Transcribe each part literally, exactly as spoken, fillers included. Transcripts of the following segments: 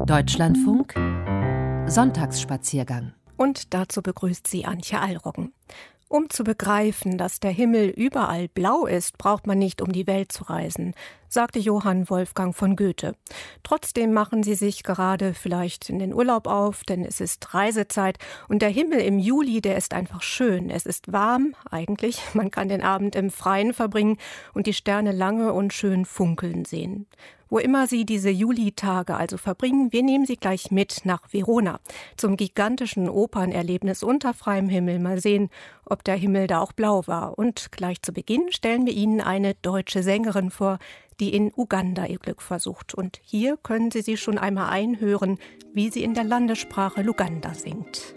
Deutschlandfunk Sonntagsspaziergang. Und dazu begrüßt sie Antje Allroggen. Um zu begreifen, dass der Himmel überall blau ist, braucht man nicht um die Welt zu reisen, sagte Johann Wolfgang von Goethe. Trotzdem machen Sie sich gerade vielleicht in den Urlaub auf, denn es ist Reisezeit und der Himmel im Juli, der ist einfach schön. Es ist warm, eigentlich. Man kann den Abend im Freien verbringen und die Sterne lange und schön funkeln sehen. Wo immer Sie diese Julitage also verbringen, wir nehmen Sie gleich mit nach Verona zum gigantischen Opernerlebnis unter freiem Himmel. Mal sehen, ob der Himmel da auch blau war. Und gleich zu Beginn stellen wir Ihnen eine deutsche Sängerin vor, die in Uganda ihr Glück versucht. Und hier können Sie sie schon einmal einhören, wie sie in der Landessprache Luganda singt.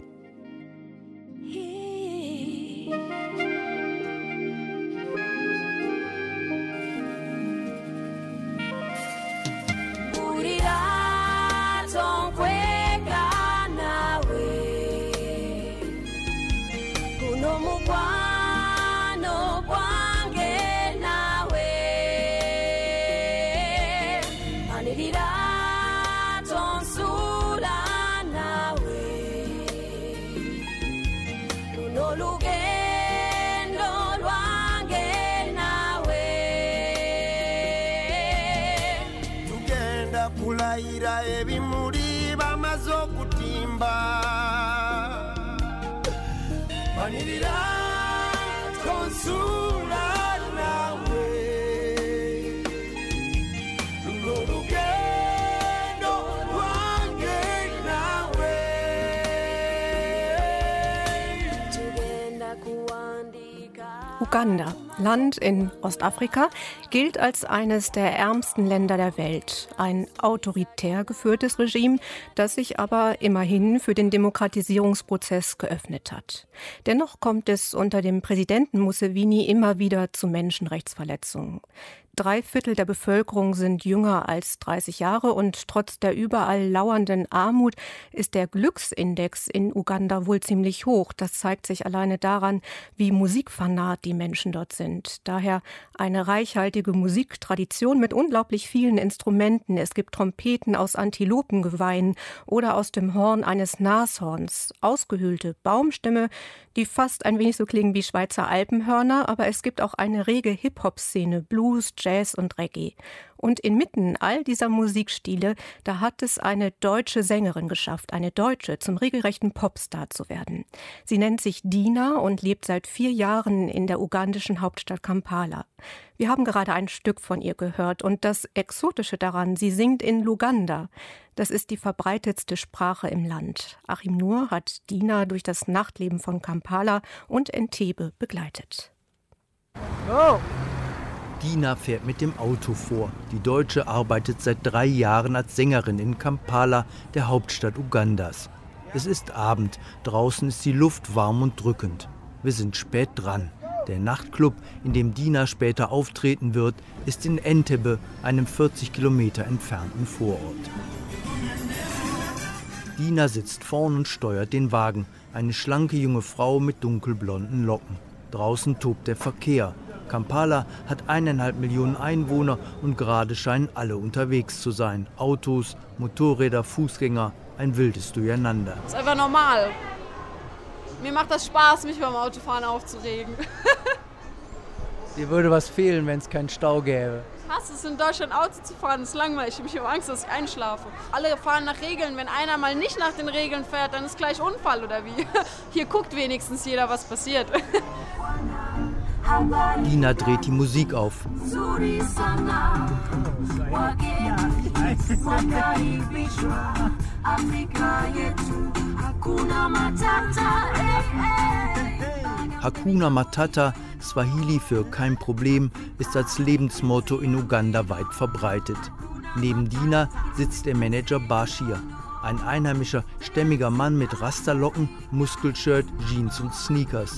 Ebimuli bamaze okutimba manirira tonsula nawe luno lugendo lwange nawe tugenda kuandika. Uganda, Land in Ostafrika, gilt als eines der ärmsten Länder der Welt. Ein autoritär geführtes Regime, das sich aber immerhin für den Demokratisierungsprozess geöffnet hat. Dennoch kommt es unter dem Präsidenten Museveni immer wieder zu Menschenrechtsverletzungen. Drei Viertel der Bevölkerung sind jünger als dreißig Jahre und trotz der überall lauernden Armut ist der Glücksindex in Uganda wohl ziemlich hoch. Das zeigt sich alleine daran, wie musikfanat die Menschen dort sind. Daher eine reichhaltige Musiktradition mit unglaublich vielen Instrumenten. Es gibt Trompeten aus Antilopengeweien oder aus dem Horn eines Nashorns, ausgehöhlte Baumstämme, die fast ein wenig so klingen wie Schweizer Alpenhörner, aber es gibt auch eine rege Hip-Hop-Szene, Blues, Jazz und Reggae. Und inmitten all dieser Musikstile, da hat es eine deutsche Sängerin geschafft, eine Deutsche, zum regelrechten Popstar zu werden. Sie nennt sich Dina und lebt seit vier Jahren in der ugandischen Hauptstadt Kampala. Wir haben gerade ein Stück von ihr gehört und das Exotische daran, sie singt in Luganda. Das ist die verbreitetste Sprache im Land. Achim Nur hat Dina durch das Nachtleben von Kampala und Entebbe begleitet. Oh. Dina fährt mit dem Auto vor. Die Deutsche arbeitet seit drei Jahren als Sängerin in Kampala, der Hauptstadt Ugandas. Es ist Abend, draußen ist die Luft warm und drückend. Wir sind spät dran. Der Nachtclub, in dem Dina später auftreten wird, ist in Entebbe, einem vierzig Kilometer entfernten Vorort. Dina sitzt vorn und steuert den Wagen, eine schlanke junge Frau mit dunkelblonden Locken. Draußen tobt der Verkehr. Kampala hat eineinhalb Millionen Einwohner und gerade scheinen alle unterwegs zu sein. Autos, Motorräder, Fußgänger, ein wildes Durcheinander. Das ist einfach normal. Mir macht das Spaß, mich beim Autofahren aufzuregen. Dir würde was fehlen, wenn es keinen Stau gäbe. Ich hasse es, in Deutschland Auto zu fahren, das ist langweilig. Ich habe Angst, dass ich einschlafe. Alle fahren nach Regeln. Wenn einer mal nicht nach den Regeln fährt, dann ist gleich Unfall oder wie. Hier guckt wenigstens jeder, was passiert. Dina dreht die Musik auf. Hakuna Matata, Swahili für kein Problem, ist als Lebensmotto in Uganda weit verbreitet. Neben Dina sitzt der Manager Bashir, ein einheimischer, stämmiger Mann mit Rasterlocken, Muskelshirt, Jeans und Sneakers.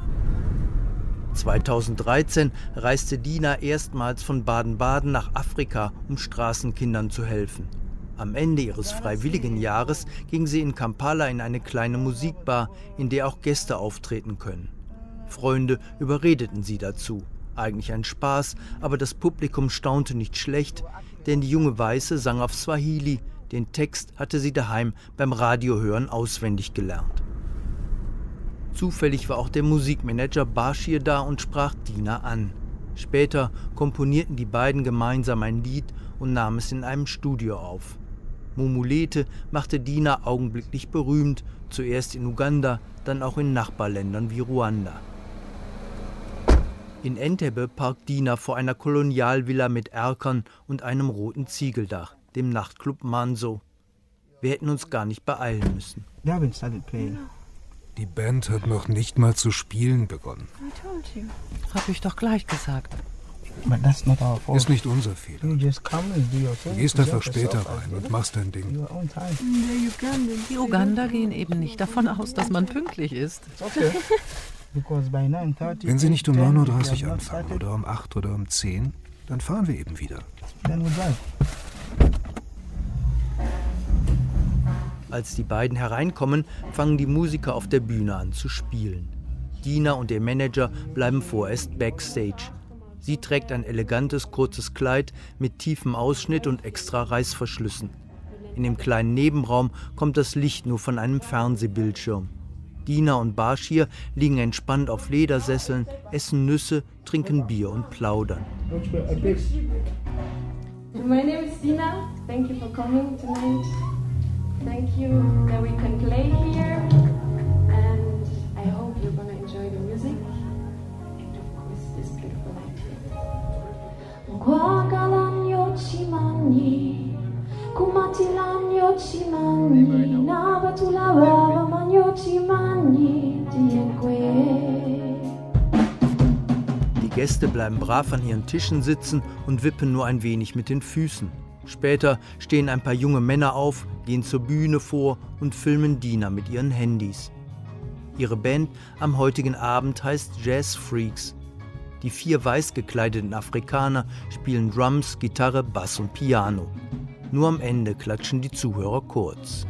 zweitausenddreizehn reiste Dina erstmals von Baden-Baden nach Afrika, um Straßenkindern zu helfen. Am Ende ihres freiwilligen Jahres ging sie in Kampala in eine kleine Musikbar, in der auch Gäste auftreten können. Freunde überredeten sie dazu. Eigentlich ein Spaß, aber das Publikum staunte nicht schlecht, denn die junge Weiße sang auf Swahili, Den Text hatte sie daheim beim Radiohören auswendig gelernt. Zufällig war auch der Musikmanager Bashir da und sprach Dina an. Später komponierten die beiden gemeinsam ein Lied und nahmen es in einem Studio auf. Mumulete machte Dina augenblicklich berühmt, zuerst in Uganda, dann auch in Nachbarländern wie Ruanda. In Entebbe parkt Dina vor einer Kolonialvilla mit Erkern und einem roten Ziegeldach, dem Nachtclub Manso. Wir hätten uns gar nicht beeilen müssen. Die Band hat noch nicht mal zu spielen begonnen. Hab ich doch gleich gesagt. Ist nicht unser Fehler. Du gehst einfach später rein und machst dein Ding. Die Uganda gehen eben nicht davon aus, dass man pünktlich ist. Wenn sie nicht um neun Uhr dreißig anfangen oder um acht oder um zehn, dann fahren wir eben wieder. Als die beiden hereinkommen, fangen die Musiker auf der Bühne an zu spielen. Dina und ihr Manager bleiben vorerst backstage. Sie trägt ein elegantes, kurzes Kleid mit tiefem Ausschnitt und extra Reißverschlüssen. In dem kleinen Nebenraum kommt das Licht nur von einem Fernsehbildschirm. Dina und Bashir liegen entspannt auf Ledersesseln, essen Nüsse, trinken Bier und plaudern. My name is Dina. Thank you for coming tonight. Thank you that we can play here. And I hope you're gonna enjoy the music. And of course this beautiful night here. Kwagalan yochimani, kumatilan yochimani, nabatulawa man yochimani, diekwe. Die Gäste bleiben brav an ihren Tischen sitzen und wippen nur ein wenig mit den Füßen. Später stehen ein paar junge Männer auf, gehen zur Bühne vor und filmen Dina mit ihren Handys. Ihre Band am heutigen Abend heißt Jazz Freaks. Die vier weiß gekleideten Afrikaner spielen Drums, Gitarre, Bass und Piano. Nur am Ende klatschen die Zuhörer kurz.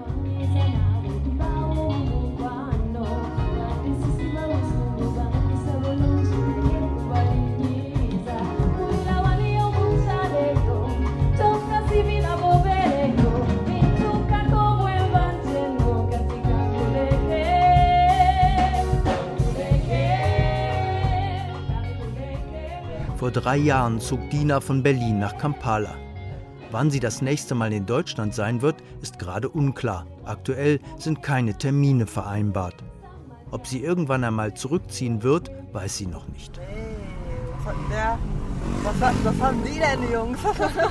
Vor drei Jahren zog Dina von Berlin nach Kampala. Wann sie das nächste Mal in Deutschland sein wird, ist gerade unklar. Aktuell sind keine Termine vereinbart. Ob sie irgendwann einmal zurückziehen wird, weiß sie noch nicht. Hey, was hat denn der? Was, hat, was haben die denn, die Jungs?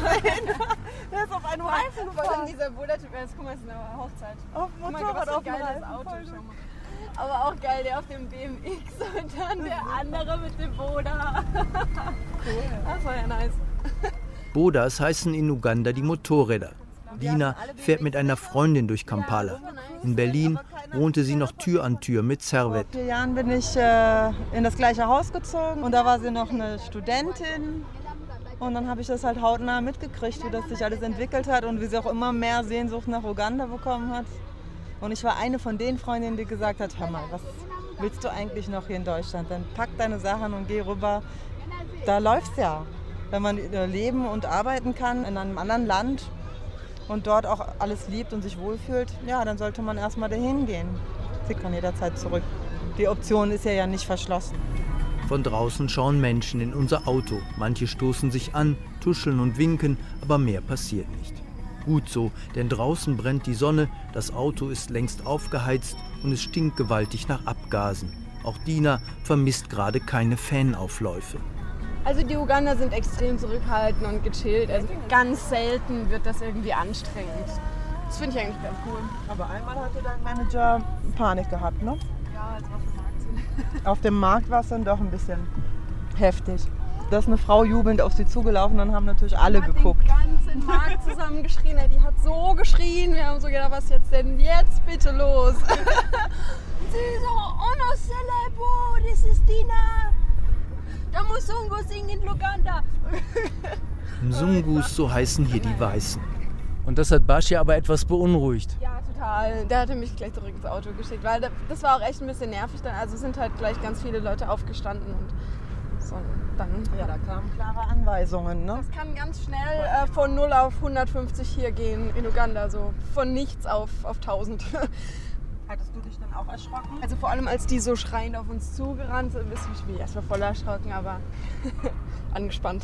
Der ist auf einem Reifen gefahren. Dieser Boda-Typ, jetzt guck mal, es ist eine Hochzeit. Auf dem Motorrad auf dem Reifen. Auto, aber auch geil, der auf dem B M X und dann der andere mit dem Boda. Cool. Das war ja nice. Bodas heißen in Uganda die Motorräder. Dina fährt mit einer Freundin durch Kampala. In Berlin wohnte sie noch Tür an Tür mit Servet. Vor vier Jahren bin ich äh, in das gleiche Haus gezogen und da war sie noch eine Studentin. Und dann habe ich das halt hautnah mitgekriegt, wie das sich alles entwickelt hat und wie sie auch immer mehr Sehnsucht nach Uganda bekommen hat. Und ich war eine von den Freundinnen, die gesagt hat, hör mal, was willst du eigentlich noch hier in Deutschland? Dann pack deine Sachen und geh rüber. Da läuft's ja. Wenn man leben und arbeiten kann in einem anderen Land und dort auch alles liebt und sich wohlfühlt, ja, dann sollte man erstmal dahin gehen. Sie kann jederzeit zurück. Die Option ist ja, ja nicht verschlossen. Von draußen schauen Menschen in unser Auto. Manche stoßen sich an, tuscheln und winken, aber mehr passiert nicht. Gut so, denn draußen brennt die Sonne, das Auto ist längst aufgeheizt und es stinkt gewaltig nach Abgasen. Auch Dina vermisst gerade keine Fanaufläufe. Also die Ugander sind extrem zurückhaltend und gechillt. Also ganz selten wird das irgendwie anstrengend. Das finde ich eigentlich ganz cool. Aber einmal hatte dein Manager Panik gehabt, ne? Ja, als wir auf dem Markt sind. Auf dem Markt war es dann doch ein bisschen heftig. Da ist eine Frau jubelnd auf sie zugelaufen und haben natürlich alle die hat geguckt. Den ganzen Markt zusammen geschrien. Die hat so geschrien. Wir haben so gedacht, was jetzt denn jetzt bitte los? Sie so, oh no celebo, this is Dina. Da muss Mzungu singen in Uganda. Mzungus, so heißen hier die Weißen. Und das hat Bashir aber etwas beunruhigt. Ja, total. Der hatte mich gleich zurück ins Auto geschickt, weil das war auch echt ein bisschen nervig dann. Also sind halt gleich ganz viele Leute aufgestanden und so. dann. Ja, da kamen klare Anweisungen, ne? Das kann ganz schnell äh, von null auf hundertfünfzig hier gehen in Uganda, so von nichts auf, auf tausend. Hattest du dich dann auch erschrocken? Also vor allem, als die so schreiend auf uns zugerannt sind, ich bin erstmal voll erschrocken, aber angespannt.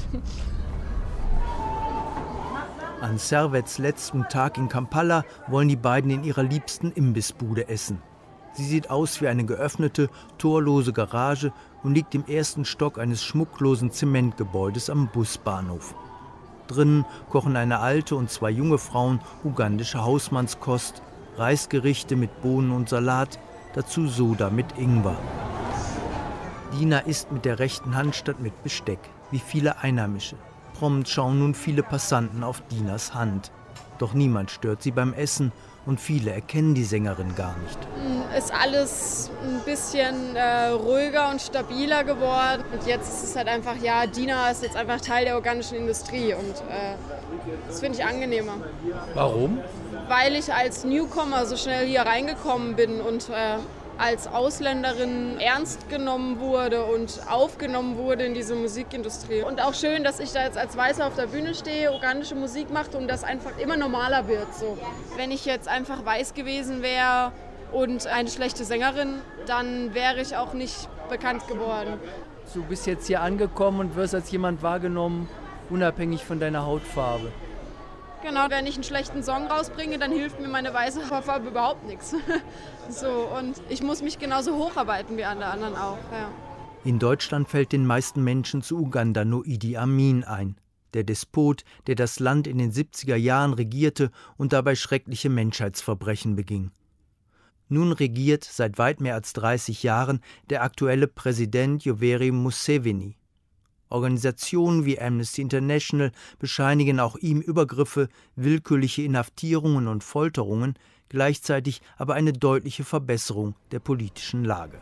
An Servets letzten Tag in Kampala wollen die beiden in ihrer liebsten Imbissbude essen. Sie sieht aus wie eine geöffnete, torlose Garage und liegt im ersten Stock eines schmucklosen Zementgebäudes am Busbahnhof. Drinnen kochen eine alte und zwei junge Frauen ugandische Hausmannskost, Reisgerichte mit Bohnen und Salat, dazu Soda mit Ingwer. Dina isst mit der rechten Hand statt mit Besteck, wie viele Einheimische. Prompt schauen nun viele Passanten auf Dinas Hand. Doch niemand stört sie beim Essen und viele erkennen die Sängerin gar nicht. Ist alles ein bisschen äh, ruhiger und stabiler geworden. Und jetzt ist es halt einfach, ja, Dina ist jetzt einfach Teil der ugandischen Industrie und äh, das finde ich angenehmer. Warum? Weil ich als Newcomer so schnell hier reingekommen bin und äh, als Ausländerin ernst genommen wurde und aufgenommen wurde in diese Musikindustrie. Und auch schön, dass ich da jetzt als Weißer auf der Bühne stehe, ugandische Musik mache und das einfach immer normaler wird. So. Wenn ich jetzt einfach weiß gewesen wäre und eine schlechte Sängerin, dann wäre ich auch nicht bekannt geworden. Du bist jetzt hier angekommen und wirst als jemand wahrgenommen, unabhängig von deiner Hautfarbe. Genau, wenn ich einen schlechten Song rausbringe, dann hilft mir meine weiße Hautfarbe überhaupt nichts. So, und ich muss mich genauso hocharbeiten wie alle anderen auch. Ja. In Deutschland fällt den meisten Menschen zu Uganda nur Idi Amin ein. Der Despot, der das Land in den siebziger Jahren regierte und dabei schreckliche Menschheitsverbrechen beging. Nun regiert seit weit mehr als dreißig Jahren der aktuelle Präsident Yoweri Museveni. Organisationen wie Amnesty International bescheinigen auch ihm Übergriffe, willkürliche Inhaftierungen und Folterungen, gleichzeitig aber eine deutliche Verbesserung der politischen Lage.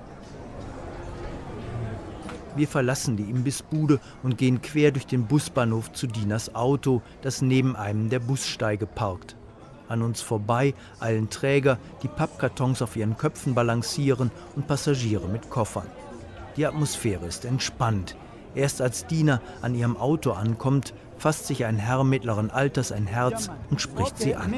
Wir verlassen die Imbissbude und gehen quer durch den Busbahnhof zu Dinas Auto, das neben einem der Bussteige parkt. An uns vorbei eilen Träger, die Pappkartons auf ihren Köpfen balancieren und Passagiere mit Koffern. Die Atmosphäre ist entspannt. Erst als Dina an ihrem Auto ankommt, fasst sich ein Herr mittleren Alters ein Herz und spricht sie an.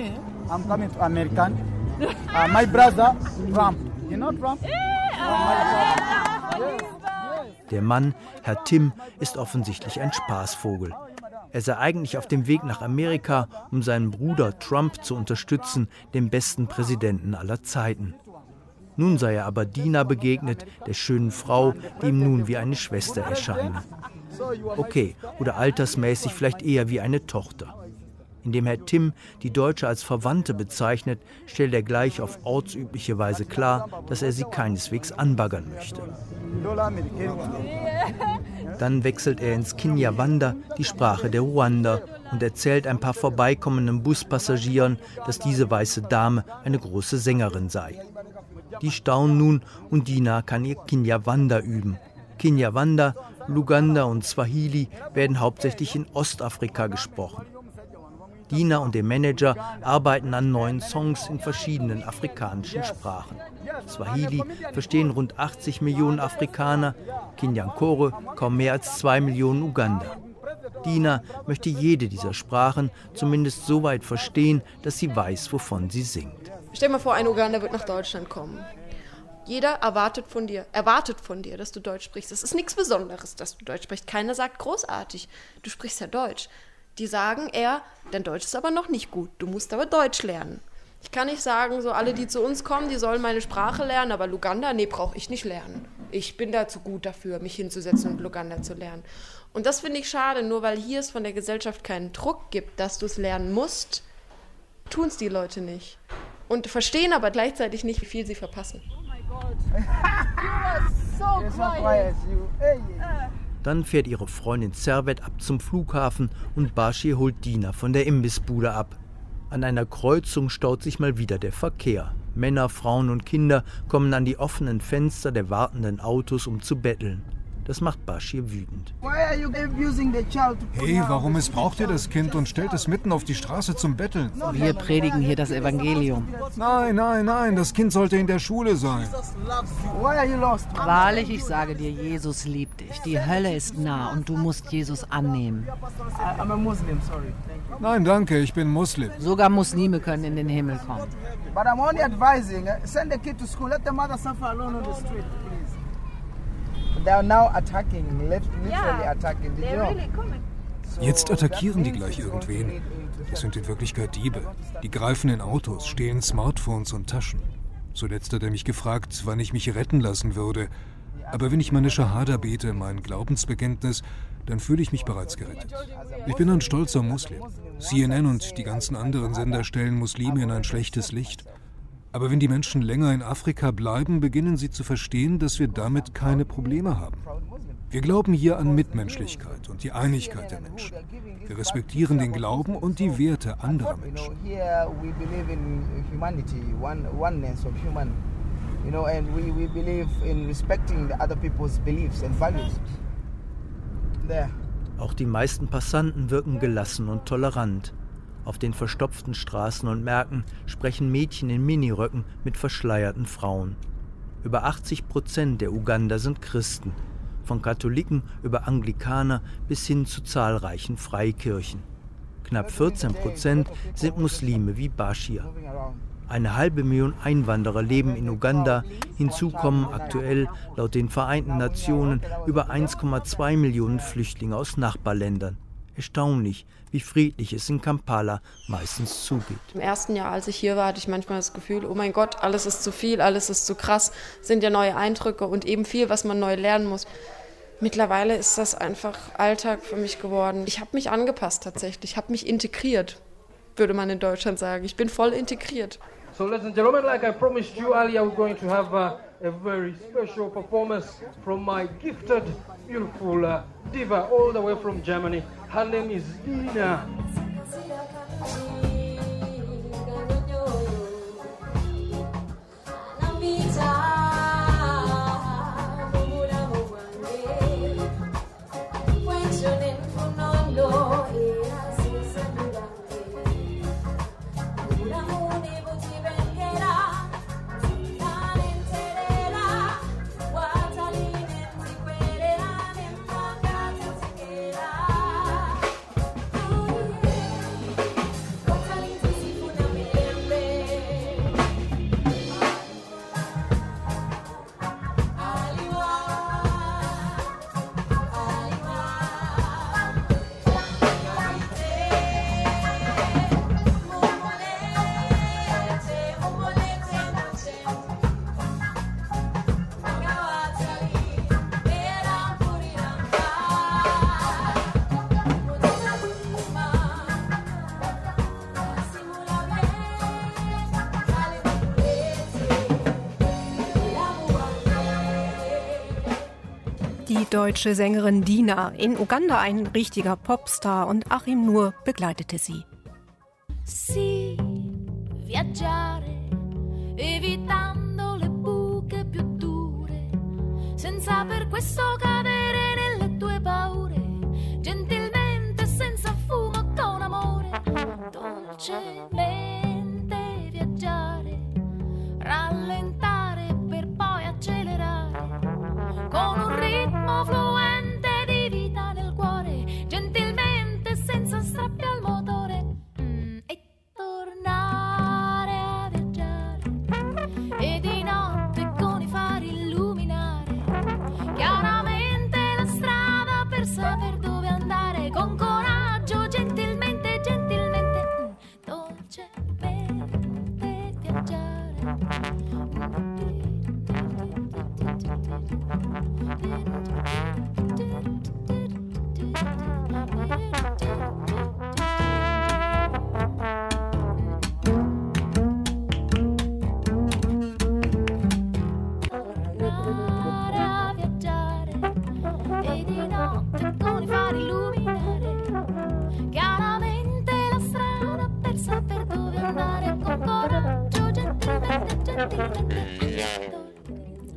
Der Mann, Herr Tim, ist offensichtlich ein Spaßvogel. Er sei eigentlich auf dem Weg nach Amerika, um seinen Bruder Trump zu unterstützen, den besten Präsidenten aller Zeiten. Nun sei er aber Dina begegnet, der schönen Frau, die ihm nun wie eine Schwester erscheine. Okay, oder altersmäßig vielleicht eher wie eine Tochter. Indem Herr Tim die Deutsche als Verwandte bezeichnet, stellt er gleich auf ortsübliche Weise klar, dass er sie keineswegs anbaggern möchte. Dann wechselt er ins Kinyarwanda, die Sprache der Ruander, und erzählt ein paar vorbeikommenden Buspassagieren, dass diese weiße Dame eine große Sängerin sei. Die staunen nun und Dina kann ihr Kinyarwanda üben. Kinyarwanda, Luganda und Swahili werden hauptsächlich in Ostafrika gesprochen. Dina und der Manager arbeiten an neuen Songs in verschiedenen afrikanischen Sprachen. Swahili verstehen rund achtzig Millionen Afrikaner, Kinyankore kaum mehr als zwei Millionen Uganda. Dina möchte jede dieser Sprachen zumindest so weit verstehen, dass sie weiß, wovon sie singt. Stell dir mal vor, ein Uganda wird nach Deutschland kommen. Jeder erwartet von dir, erwartet von dir, dass du Deutsch sprichst. Es ist nichts Besonderes, dass du Deutsch sprichst. Keiner sagt großartig, du sprichst ja Deutsch. Die sagen eher, dein Deutsch ist aber noch nicht gut, du musst aber Deutsch lernen. Ich kann nicht sagen, so alle, die zu uns kommen, die sollen meine Sprache lernen, aber Luganda, nee, brauche ich nicht lernen. Ich bin da zu gut dafür, mich hinzusetzen und Luganda zu lernen. Und das finde ich schade, nur weil hier es von der Gesellschaft keinen Druck gibt, dass du es lernen musst, tun es die Leute nicht. Und verstehen aber gleichzeitig nicht, wie viel sie verpassen. Oh mein Gott. You are so quiet. Dann fährt ihre Freundin Servet ab zum Flughafen und Bashir holt Dina von der Imbissbude ab. An einer Kreuzung staut sich mal wieder der Verkehr. Männer, Frauen und Kinder kommen an die offenen Fenster der wartenden Autos, um zu betteln. Das macht Bashir wütend. Hey, warum missbraucht ihr das Kind und stellt es mitten auf die Straße zum Betteln? Wir predigen hier das Evangelium. Nein, nein, nein, das Kind sollte in der Schule sein. Wahrlich, ich sage dir, Jesus liebt dich. Die Hölle ist nah und du musst Jesus annehmen. Nein, danke, ich bin Muslim. Sogar Muslime können in den Himmel kommen. But I'm only advising, send the kid to school, let the mother suffer alone on the street, please. They are now attacking, literally attacking. Did you know? Jetzt attackieren die gleich irgendwen. Das sind in Wirklichkeit Diebe. Die greifen in Autos, stehlen Smartphones und Taschen. Zuletzt hat er mich gefragt, wann ich mich retten lassen würde. Aber wenn ich meine Schahada bete, mein Glaubensbekenntnis, dann fühle ich mich bereits gerettet. Ich bin ein stolzer Muslim. C N N und die ganzen anderen Sender stellen Muslime in ein schlechtes Licht. Aber wenn die Menschen länger in Afrika bleiben, beginnen sie zu verstehen, dass wir damit keine Probleme haben. Wir glauben hier an Mitmenschlichkeit und die Einigkeit der Menschen. Wir respektieren den Glauben und die Werte anderer Menschen. Auch die meisten Passanten wirken gelassen und tolerant. Auf den verstopften Straßen und Märkten sprechen Mädchen in Miniröcken mit verschleierten Frauen. Über achtzig Prozent der Uganda sind Christen, von Katholiken über Anglikaner bis hin zu zahlreichen Freikirchen. Knapp vierzehn Prozent sind Muslime wie Bashir. Eine halbe Million Einwanderer leben in Uganda. Hinzu kommen aktuell laut den Vereinten Nationen über eins Komma zwei Millionen Flüchtlinge aus Nachbarländern. Erstaunlich, wie friedlich es in Kampala meistens zugeht. Im ersten Jahr, als ich hier war, hatte ich manchmal das Gefühl, oh mein Gott, alles ist zu viel, alles ist zu krass, sind ja neue Eindrücke und eben viel, was man neu lernen muss. Mittlerweile ist das einfach Alltag für mich geworden. Ich habe mich angepasst tatsächlich, ich habe mich integriert, würde man in Deutschland sagen. Ich bin voll integriert. So, ladies and gentlemen, like I promised you earlier, we're going to have a, a very special performance from my gifted, beautiful uh, diva all the way from Germany. Her name is Dina. Die deutsche Sängerin Dina, in Uganda ein richtiger Popstar, und Achim Nur begleitete sie. Sì, viaggiare, evitando le buche più dure, senza per questo cadere nelle tue paure, gentilmente senza fumo con amore, dolcemente viaggiare, rallentare per poi accelerare, con un ritmo fluente di vita nel cuore, gentilmente senza strappi al motore, mm, e tornare a viaggiare, e di notte con i fari illuminare chiaramente la strada per saper dove andare, con coraggio, gentilmente, gentilmente, mm, dolcemente viaggiare.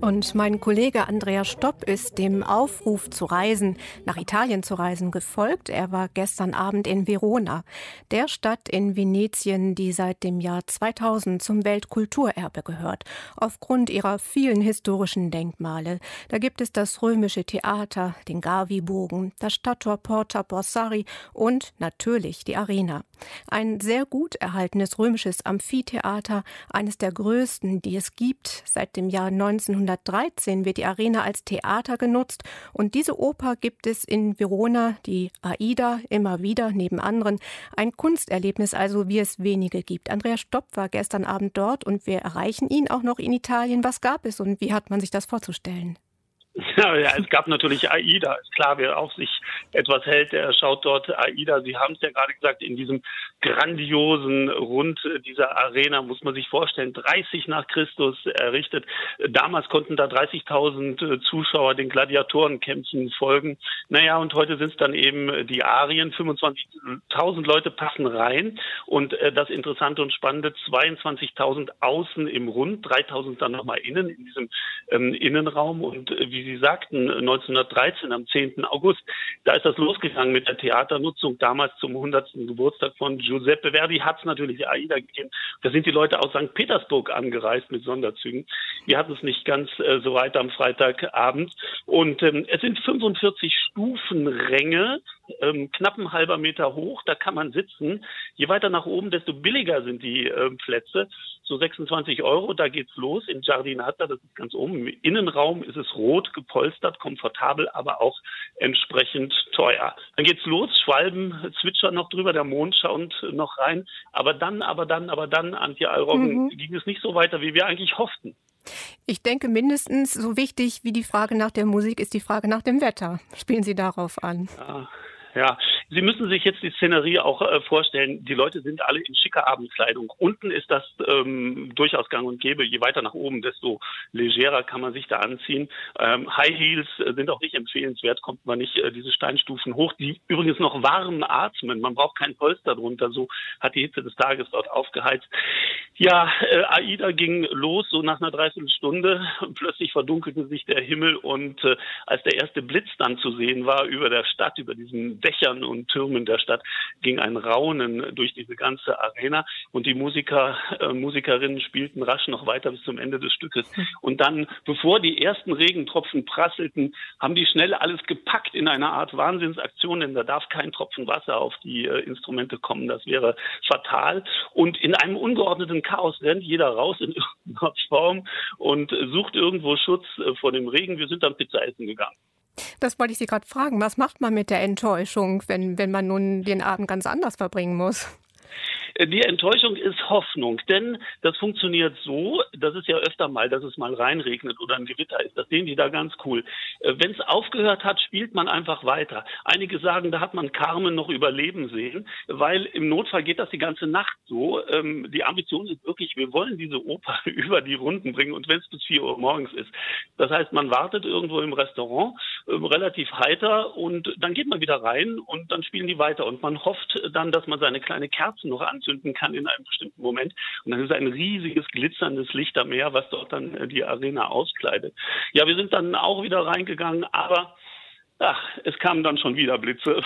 Und mein Kollege Andreas Stopp ist dem Aufruf zu reisen, nach Italien zu reisen, gefolgt. Er war gestern Abend in Verona, der Stadt in Venetien, die seit dem Jahr zweitausend zum Weltkulturerbe gehört, aufgrund ihrer vielen historischen Denkmale. Da gibt es das römische Theater, den Gavi-Bogen, das Stadttor Porta Borsari und natürlich die Arena. Ein sehr gut erhaltenes römisches Amphitheater, eines der größten, die es gibt. Seit dem Jahr neunzehnhundertdreizehn wird die Arena als Theater genutzt und diese Oper gibt es in Verona, die Aida, immer wieder neben anderen. Ein Kunsterlebnis also, wie es wenige gibt. Andreas Stopp war gestern Abend dort und wir erreichen ihn auch noch in Italien. Was gab es und wie hat man sich das vorzustellen? Ja, ja, es gab natürlich Aida. Ist klar, wer auf sich etwas hält, der schaut dort Aida. Sie haben es ja gerade gesagt, in diesem grandiosen Rund dieser Arena, muss man sich vorstellen, dreißig nach Christus errichtet. Damals konnten da dreißigtausend Zuschauer den Gladiatorenkämpfen folgen. Naja, und heute sind es dann eben die Arien. fünfundzwanzigtausend Leute passen rein. Und das Interessante und Spannende, zweiundzwanzigtausend außen im Rund, dreitausend dann nochmal innen, in diesem ähm, Innenraum. Und wie Sie sagten, neunzehnhundertdreizehn, am zehnten August, da ist das losgegangen mit der Theaternutzung. Damals zum hundertsten Geburtstag von Giuseppe Verdi hat es natürlich Aida gegeben. Da sind die Leute aus Sankt Petersburg angereist mit Sonderzügen. Wir hatten es nicht ganz äh, so weit am Freitagabend. Und ähm, es sind fünfundvierzig Stufenränge, ähm, knapp ein halber Meter hoch. Da kann man sitzen. Je weiter nach oben, desto billiger sind die äh, Plätze. So sechsundzwanzig Euro, da geht's los. In Giardinata, das ist ganz oben. Im Innenraum ist es rot gepolstert, komfortabel, aber auch entsprechend teuer. Dann geht's los, Schwalben zwitschern noch drüber, der Mond schaut noch rein. Aber dann, aber dann, aber dann, Antje Allroggen, mhm. ging es nicht so weiter, wie wir eigentlich hofften. Ich denke, mindestens so wichtig wie die Frage nach der Musik ist die Frage nach dem Wetter. Spielen Sie darauf an? Ja. Ja, Sie müssen sich jetzt die Szenerie auch äh, vorstellen. Die Leute sind alle in schicker Abendkleidung. Unten ist das ähm, durchaus gang und gäbe. Je weiter nach oben, desto legerer kann man sich da anziehen. Ähm, High Heels äh, sind auch nicht empfehlenswert, kommt man nicht äh, diese Steinstufen hoch, die übrigens noch warm atmen. Man braucht kein Polster drunter. So hat die Hitze des Tages dort aufgeheizt. Ja, äh, Aida ging los, so nach einer Dreiviertelstunde. Plötzlich verdunkelte sich der Himmel und äh, als der erste Blitz dann zu sehen war über der Stadt, über diesen Dächern und Türmen der Stadt, ging ein Raunen durch diese ganze Arena und die Musiker, äh, Musikerinnen spielten rasch noch weiter bis zum Ende des Stückes. Und dann, bevor die ersten Regentropfen prasselten, haben die schnell alles gepackt in einer Art Wahnsinnsaktion, denn da darf kein Tropfen Wasser auf die äh, Instrumente kommen, das wäre fatal. Und in einem ungeordneten Chaos rennt jeder raus in irgendeiner Form und äh, sucht irgendwo Schutz äh, vor dem Regen. Wir sind dann Pizza essen gegangen. Das wollte ich Sie gerade fragen. Was macht man mit der Enttäuschung, wenn, wenn man nun den Abend ganz anders verbringen muss? Die Enttäuschung ist Hoffnung, denn das funktioniert so, das ist ja öfter mal, dass es mal reinregnet oder ein Gewitter ist. Das sehen die da ganz cool. Wenn es aufgehört hat, spielt man einfach weiter. Einige sagen, da hat man Carmen noch überleben sehen, weil im Notfall geht das die ganze Nacht so. Die Ambition ist wirklich, wir wollen diese Oper über die Runden bringen und wenn es bis vier Uhr morgens ist. Das heißt, man wartet irgendwo im Restaurant, relativ heiter und dann geht man wieder rein und dann spielen die weiter und man hofft dann, dass man seine kleine Kerze noch anzünden kann in einem bestimmten Moment. Und dann ist ein riesiges, glitzerndes Lichtermeer, was dort dann die Arena auskleidet. Ja, wir sind dann auch wieder reingegangen, aber ach, es kamen dann schon wieder Blitze.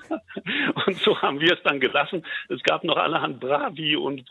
Und so haben wir es dann gelassen. Es gab noch allerhand Bravi und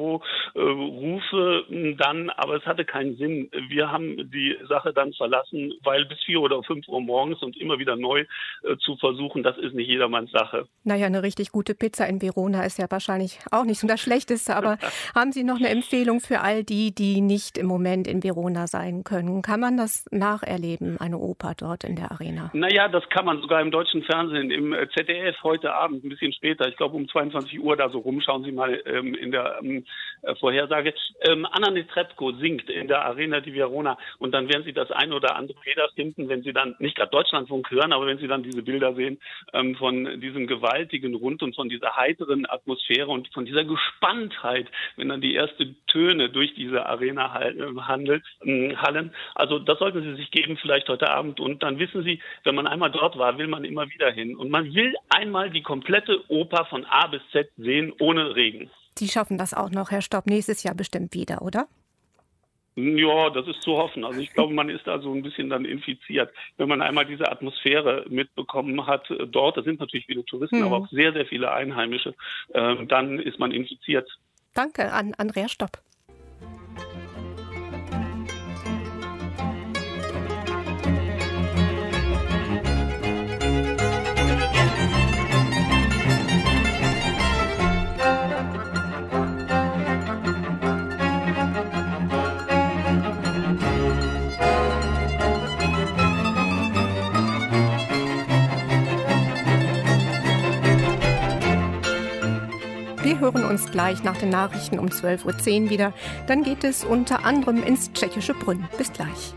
Bravo-Rufe äh, dann, aber es hatte keinen Sinn. Wir haben die Sache dann verlassen, weil bis vier oder fünf Uhr morgens und immer wieder neu äh, zu versuchen, das ist nicht jedermanns Sache. Naja, eine richtig gute Pizza in Verona ist ja wahrscheinlich auch nicht so das Schlechteste, aber haben Sie noch eine Empfehlung für all die, die nicht im Moment in Verona sein können? Kann man das nacherleben, eine Oper dort in der Arena? Naja, das kann man sogar im deutschen Fernsehen, im Z D F heute Abend, ein bisschen später, ich glaube um zweiundzwanzig Uhr da so rum, schauen Sie mal ähm, in der ähm, Vorhersage. Ähm, Anna Netrebko singt in der Arena di Verona und dann werden Sie das ein oder andere Fehler finden, wenn Sie dann, nicht gerade Deutschlandfunk hören, aber wenn Sie dann diese Bilder sehen ähm, von diesem gewaltigen Rund und von dieser heiteren Atmosphäre und von dieser Gespanntheit, wenn dann die ersten Töne durch diese Arena handelt, äh, hallen. Also das sollten Sie sich geben vielleicht heute Abend und dann wissen Sie, wenn man einmal dort war, will man immer wieder hin. Und man will einmal die komplette Oper von A bis Z sehen, ohne Regen. Sie schaffen das auch noch, Herr Stopp, nächstes Jahr bestimmt wieder, oder? Ja, das ist zu hoffen. Also ich glaube, man ist da so ein bisschen dann infiziert. Wenn man einmal diese Atmosphäre mitbekommen hat dort, da sind natürlich viele Touristen, hm. aber auch sehr, sehr viele Einheimische, äh, dann ist man infiziert. Danke an Andrea Stopp. Wir hören uns gleich nach den Nachrichten um zwölf Uhr zehn wieder. Dann geht es unter anderem ins tschechische Brünn. Bis gleich.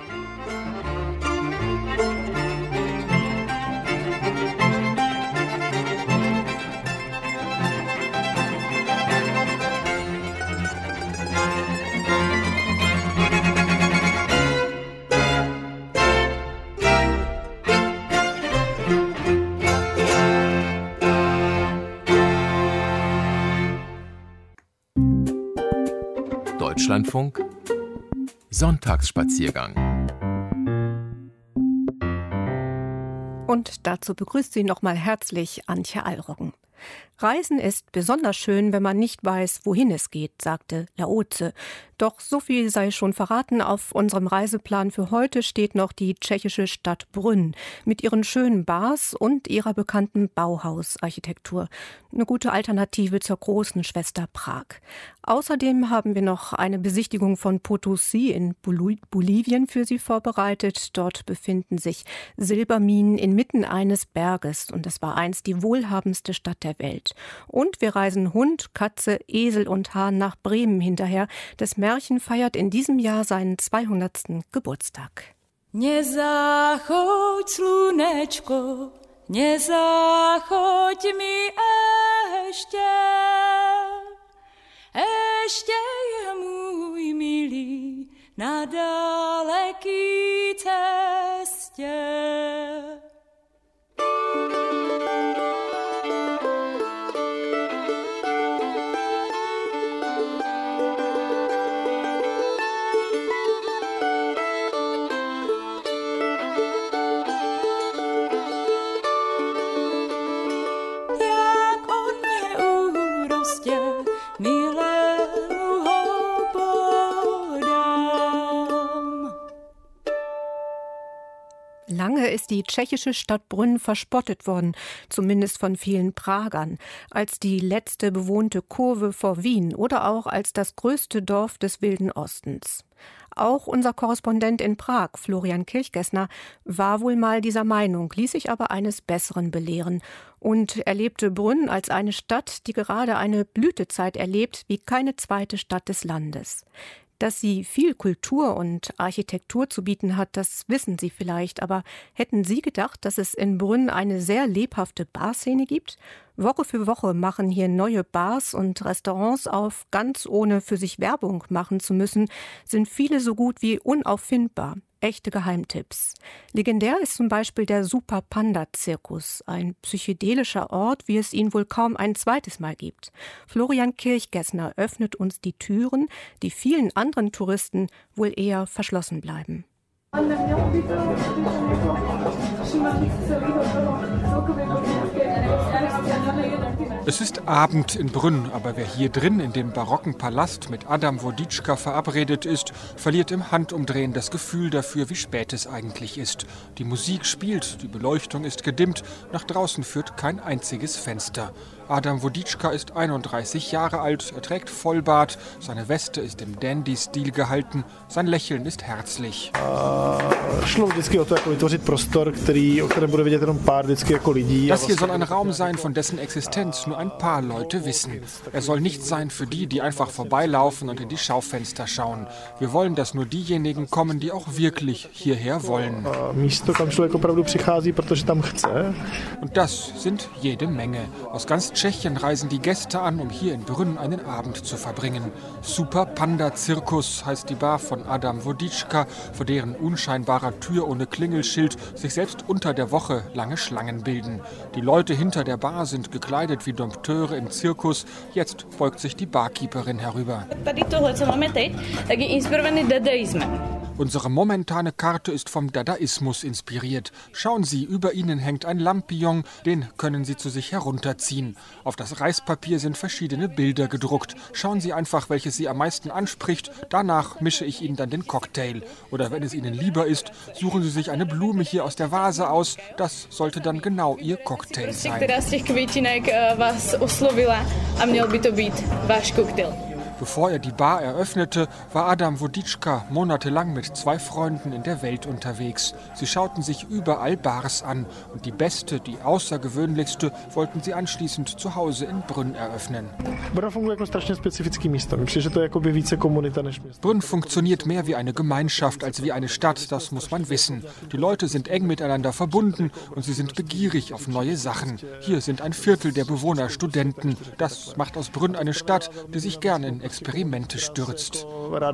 Deutschlandfunk Sonntagsspaziergang. Und dazu begrüßt Sie nochmal herzlich Antje Allroggen. Reisen ist besonders schön, wenn man nicht weiß, wohin es geht, sagte Laoze. Doch so viel sei schon verraten, auf unserem Reiseplan für heute steht noch die tschechische Stadt Brünn mit ihren schönen Bars und ihrer bekannten Bauhausarchitektur. Eine gute Alternative zur großen Schwester Prag. Außerdem haben wir noch eine Besichtigung von Potosí in Bolivien für Sie vorbereitet. Dort befinden sich Silberminen inmitten eines Berges und es war einst die wohlhabendste Stadt der Welt. Und wir reisen Hund, Katze, Esel und Hahn nach Bremen hinterher. Das Märchen feiert in diesem Jahr seinen zweihundertsten Geburtstag. Nezachoď, slunečko, nezachoď mi ešte, ešte je môj milý na daleký ceste. Lange ist die tschechische Stadt Brünn verspottet worden, zumindest von vielen Pragern, als die letzte bewohnte Kurve vor Wien oder auch als das größte Dorf des Wilden Ostens. Auch unser Korrespondent in Prag, Florian Kirchgessner, war wohl mal dieser Meinung, ließ sich aber eines Besseren belehren und erlebte Brünn als eine Stadt, die gerade eine Blütezeit erlebt wie keine zweite Stadt des Landes. Dass sie viel Kultur und Architektur zu bieten hat, das wissen Sie vielleicht. Aber hätten Sie gedacht, dass es in Brünn eine sehr lebhafte Barszene gibt? Woche für Woche machen hier neue Bars und Restaurants auf. Ganz ohne für sich Werbung machen zu müssen, sind viele so gut wie unauffindbar. Echte Geheimtipps. Legendär ist zum Beispiel der Super Panda Zirkus, ein psychedelischer Ort, wie es ihn wohl kaum ein zweites Mal gibt. Florian Kirchgessner öffnet uns die Türen, die vielen anderen Touristen wohl eher verschlossen bleiben. Es ist Abend in Brünn, aber wer hier drin in dem barocken Palast mit Adam Woditschka verabredet ist, verliert im Handumdrehen das Gefühl dafür, wie spät es eigentlich ist. Die Musik spielt, die Beleuchtung ist gedimmt, nach draußen führt kein einziges Fenster. Adam Woditschka ist einunddreißig Jahre alt, er trägt Vollbart, seine Weste ist im Dandy-Stil gehalten, sein Lächeln ist herzlich. Das hier soll ein Raum sein, von dessen Existenz nur ein paar Leute wissen. Er soll nicht sein für die, die einfach vorbeilaufen und in die Schaufenster schauen. Wir wollen, dass nur diejenigen kommen, die auch wirklich hierher wollen. Und das sind jede Menge. Aus ganz Tschechien reisen die Gäste an, um hier in Brünn einen Abend zu verbringen. Super Panda Zirkus heißt die Bar von Adam Woditschka, vor deren unscheinbarer Tür ohne Klingelschild sich selbst und unter der Woche lange Schlangen bilden. Die Leute hinter der Bar sind gekleidet wie Dompteure im Zirkus. Jetzt beugt sich die Barkeeperin herüber. Unsere momentane Karte ist vom Dadaismus inspiriert. Schauen Sie, über Ihnen hängt ein Lampion, den können Sie zu sich herunterziehen. Auf das Reispapier sind verschiedene Bilder gedruckt. Schauen Sie einfach, welches Sie am meisten anspricht. Danach mische ich Ihnen dann den Cocktail. Oder wenn es Ihnen lieber ist, suchen Sie sich eine Blume hier aus der Vase aus. Das sollte dann genau Ihr Cocktail sein. Bevor er die Bar eröffnete, war Adam Woditschka monatelang mit zwei Freunden in der Welt unterwegs. Sie schauten sich überall Bars an und die beste, die außergewöhnlichste, wollten sie anschließend zu Hause in Brünn eröffnen. Brünn funktioniert mehr wie eine Gemeinschaft als wie eine Stadt, das muss man wissen. Die Leute sind eng miteinander verbunden und sie sind begierig auf neue Sachen. Hier sind ein Viertel der Bewohner Studenten. Das macht aus Brünn eine Stadt, die sich gerne in Experimente stürzt.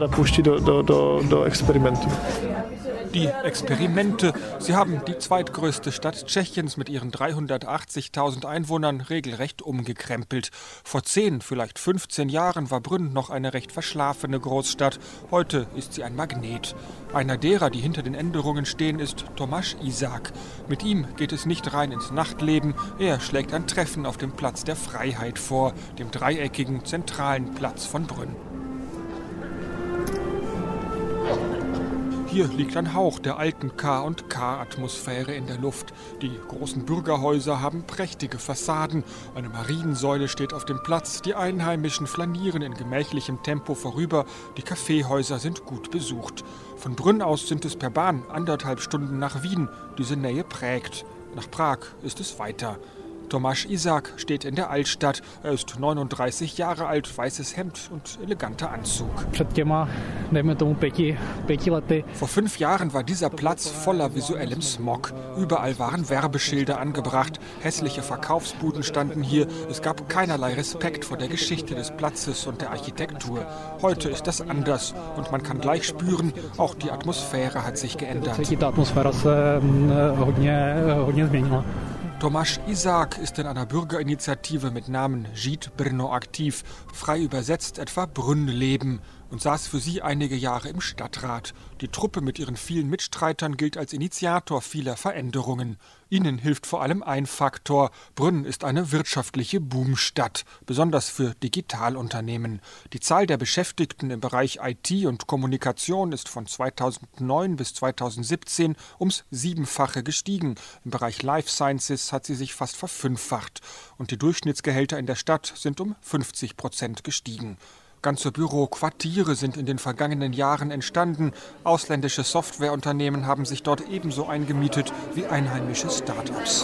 Die Experimente, sie haben die zweitgrößte Stadt Tschechiens mit ihren dreihundertachtzigtausend Einwohnern regelrecht umgekrempelt. Vor zehn, vielleicht fünfzehn Jahren war Brünn noch eine recht verschlafene Großstadt. Heute ist sie ein Magnet. Einer derer, die hinter den Änderungen stehen, ist Tomáš Isák. Mit ihm geht es nicht rein ins Nachtleben. Er schlägt ein Treffen auf dem Platz der Freiheit vor, dem dreieckigen zentralen Platz von Brünn. Hier liegt ein Hauch der alten K und K-Atmosphäre in der Luft. Die großen Bürgerhäuser haben prächtige Fassaden. Eine Mariensäule steht auf dem Platz. Die Einheimischen flanieren in gemächlichem Tempo vorüber. Die Kaffeehäuser sind gut besucht. Von Brünn aus sind es per Bahn anderthalb Stunden nach Wien. Diese Nähe prägt. Nach Prag ist es weiter. Tomáš Isák steht in der Altstadt. Er ist neununddreißig Jahre alt, weißes Hemd und eleganter Anzug. Vor fünf Jahren war dieser Platz voller visuellem Smog. Überall waren Werbeschilder angebracht. Hässliche Verkaufsbuden standen hier. Es gab keinerlei Respekt vor der Geschichte des Platzes und der Architektur. Heute ist das anders und man kann gleich spüren, auch die Atmosphäre hat sich geändert. Tomáš Isák ist in einer Bürgerinitiative mit Namen Žít Brno aktiv, frei übersetzt etwa Brünn leben, und saß für sie einige Jahre im Stadtrat. Die Truppe mit ihren vielen Mitstreitern gilt als Initiator vieler Veränderungen. Ihnen hilft vor allem ein Faktor: Brünn ist eine wirtschaftliche Boomstadt, besonders für Digitalunternehmen. Die Zahl der Beschäftigten im Bereich I T und Kommunikation ist von zweitausendneun bis zweitausendsiebzehn ums Siebenfache gestiegen. Im Bereich Life Sciences hat sie sich fast verfünffacht. Und die Durchschnittsgehälter in der Stadt sind um fünfzig Prozent gestiegen. Ganze Büroquartiere sind in den vergangenen Jahren entstanden. Ausländische Softwareunternehmen haben sich dort ebenso eingemietet wie einheimische Start-ups.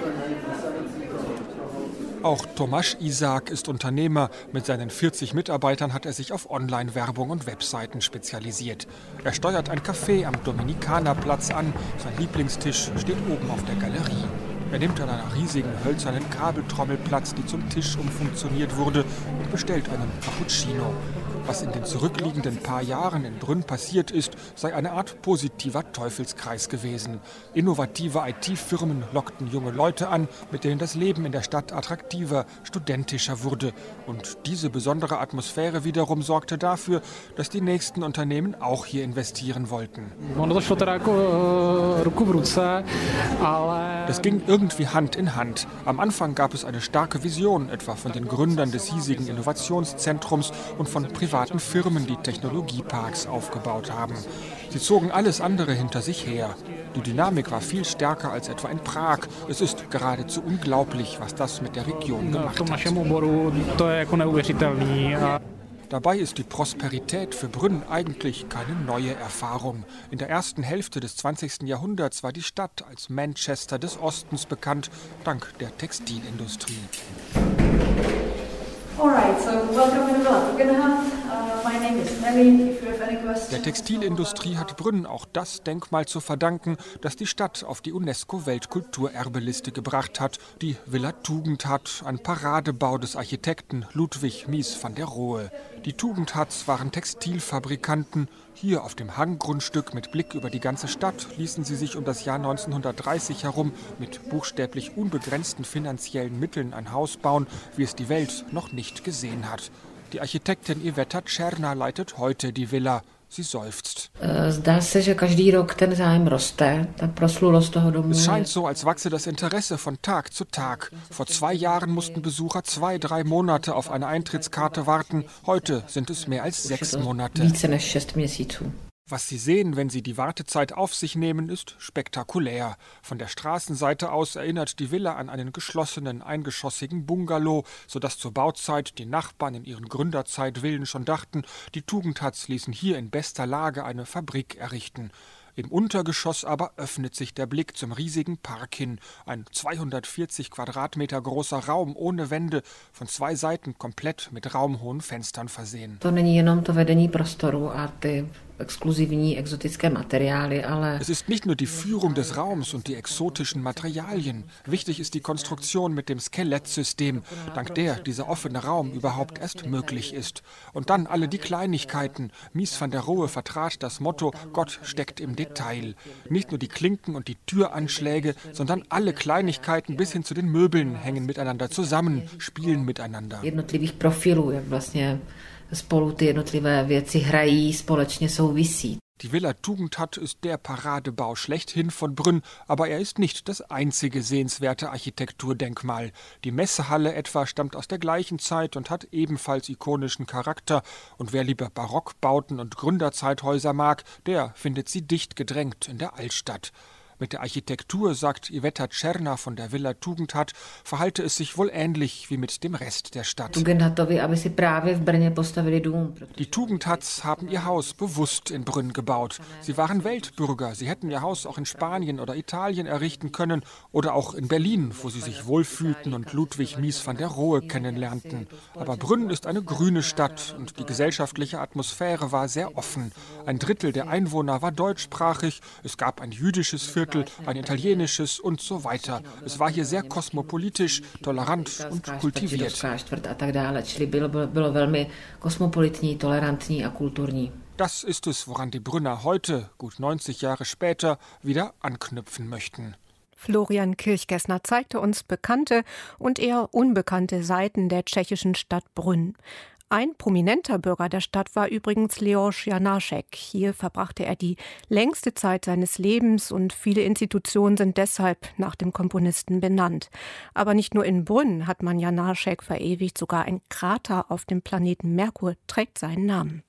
Auch Tomáš Isák ist Unternehmer. Mit seinen vierzig Mitarbeitern hat er sich auf Online-Werbung und Webseiten spezialisiert. Er steuert ein Café am Dominikanerplatz an. Sein Lieblingstisch steht oben auf der Galerie. Er nimmt an einer riesigen hölzernen Kabeltrommel Platz, die zum Tisch umfunktioniert wurde, und bestellt einen Cappuccino. Was in den zurückliegenden paar Jahren in Brünn passiert ist, sei eine Art positiver Teufelskreis gewesen. Innovative I T-Firmen lockten junge Leute an, mit denen das Leben in der Stadt attraktiver, studentischer wurde. Und diese besondere Atmosphäre wiederum sorgte dafür, dass die nächsten Unternehmen auch hier investieren wollten. Das ging irgendwie Hand in Hand. Am Anfang gab es eine starke Vision, etwa von den Gründern des hiesigen Innovationszentrums und von privaten Firmen, die Technologieparks aufgebaut haben. Sie zogen alles andere hinter sich her. Die Dynamik war viel stärker als etwa in Prag. Es ist geradezu unglaublich, was das mit der Region gemacht hat. Dabei ist die Prosperität für Brünn eigentlich keine neue Erfahrung. In der ersten Hälfte des zwanzigsten Jahrhunderts war die Stadt als Manchester des Ostens bekannt, dank der Textilindustrie. Alright, so welcome in the vlog. We're gonna have, uh, my name is Nelly. Der Textilindustrie hat Brünn auch das Denkmal zu verdanken, das die Stadt auf die UNESCO-Weltkulturerbeliste gebracht hat, die Villa Tugendhat, ein Paradebau des Architekten Ludwig Mies van der Rohe. Die Tugendhats waren Textilfabrikanten. Hier auf dem Hanggrundstück mit Blick über die ganze Stadt ließen sie sich um das Jahr neunzehnhundertdreißig herum mit buchstäblich unbegrenzten finanziellen Mitteln ein Haus bauen, wie es die Welt noch nicht gesehen hat. Die Architektin Iveta Černá leitet heute die Villa. Sie seufzt. Es scheint so, als wachse das Interesse von Tag zu Tag. Vor zwei Jahren mussten Besucher zwei, drei Monate auf eine Eintrittskarte warten. Heute sind es mehr als sechs Monate. Was Sie sehen, wenn Sie die Wartezeit auf sich nehmen, ist spektakulär. Von der Straßenseite aus erinnert die Villa an einen geschlossenen, eingeschossigen Bungalow, sodass zur Bauzeit die Nachbarn in ihren Gründerzeitvillen schon dachten, die Tugendhats ließen hier in bester Lage eine Fabrik errichten. Im Untergeschoss aber öffnet sich der Blick zum riesigen Park hin. Ein zweihundertvierzig Quadratmeter großer Raum ohne Wände, von zwei Seiten komplett mit raumhohen Fenstern versehen. Es ist nicht nur die Führung des Raums und die exotischen Materialien. Wichtig ist die Konstruktion mit dem Skelettsystem, dank der dieser offene Raum überhaupt erst möglich ist. Und dann alle die Kleinigkeiten. Mies van der Rohe vertrat das Motto, Gott steckt im Detail. Nicht nur die Klinken und die Türanschläge, sondern alle Kleinigkeiten bis hin zu den Möbeln hängen miteinander zusammen, spielen miteinander. Spolu ty jednotlivé věci hrají, společně souvisí. Die Villa Tugendhat ist der Paradebau schlechthin von Brünn, aber er ist nicht das einzige sehenswerte Architekturdenkmal. Die Messehalle etwa stammt aus der gleichen Zeit und hat ebenfalls ikonischen Charakter. Und wer lieber Barockbauten und Gründerzeithäuser mag, der findet sie dicht gedrängt in der Altstadt. Mit der Architektur, sagt Iveta Černá von der Villa Tugendhat, verhalte es sich wohl ähnlich wie mit dem Rest der Stadt. Die Tugendhats haben ihr Haus bewusst in Brünn gebaut. Sie waren Weltbürger. Sie hätten ihr Haus auch in Spanien oder Italien errichten können oder auch in Berlin, wo sie sich wohlfühlten und Ludwig Mies van der Rohe kennenlernten. Aber Brünn ist eine grüne Stadt und die gesellschaftliche Atmosphäre war sehr offen. Ein Drittel der Einwohner war deutschsprachig. Es gab ein jüdisches Viertel, ein italienisches und so weiter. Es war hier sehr kosmopolitisch, tolerant und kultiviert. Das ist es, woran die Brünner heute, gut neunzig Jahre später, wieder anknüpfen möchten. Florian Kirchgessner zeigte uns bekannte und eher unbekannte Seiten der tschechischen Stadt Brünn. Ein prominenter Bürger der Stadt war übrigens Leoš Janáček. Hier verbrachte er die längste Zeit seines Lebens und viele Institutionen sind deshalb nach dem Komponisten benannt. Aber nicht nur in Brünn hat man Janáček verewigt, sogar ein Krater auf dem Planeten Merkur trägt seinen Namen.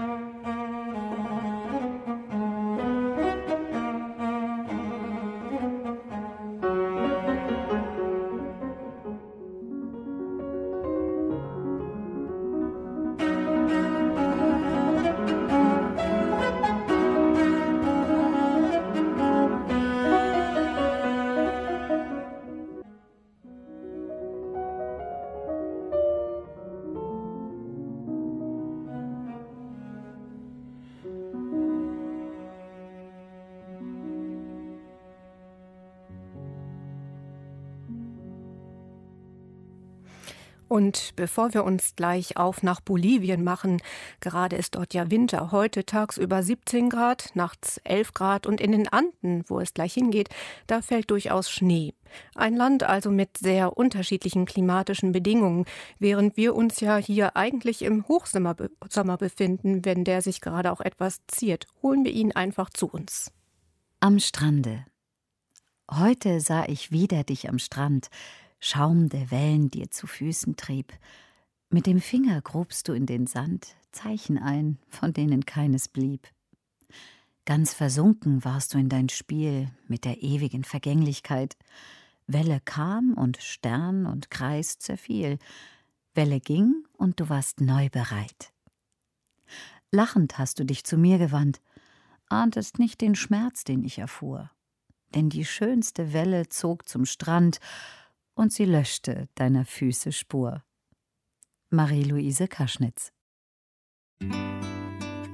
Und bevor wir uns gleich auf nach Bolivien machen, gerade ist dort ja Winter, heute tagsüber siebzehn Grad, nachts elf Grad und in den Anden, wo es gleich hingeht, da fällt durchaus Schnee. Ein Land also mit sehr unterschiedlichen klimatischen Bedingungen, während wir uns ja hier eigentlich im Hochsommer Sommer befinden, wenn der sich gerade auch etwas ziert. Holen wir ihn einfach zu uns. Am Strande. Heute sah ich wieder dich am Strand, Schaum der Wellen dir zu Füßen trieb. Mit dem Finger grubst du in den Sand Zeichen ein, von denen keines blieb. Ganz versunken warst du in dein Spiel mit der ewigen Vergänglichkeit. Welle kam und Stern und Kreis zerfiel. Welle ging und du warst neu bereit. Lachend hast du dich zu mir gewandt, ahntest nicht den Schmerz, den ich erfuhr. Denn die schönste Welle zog zum Strand und sie löschte deiner Füße Spur. Marie-Louise Kaschnitz.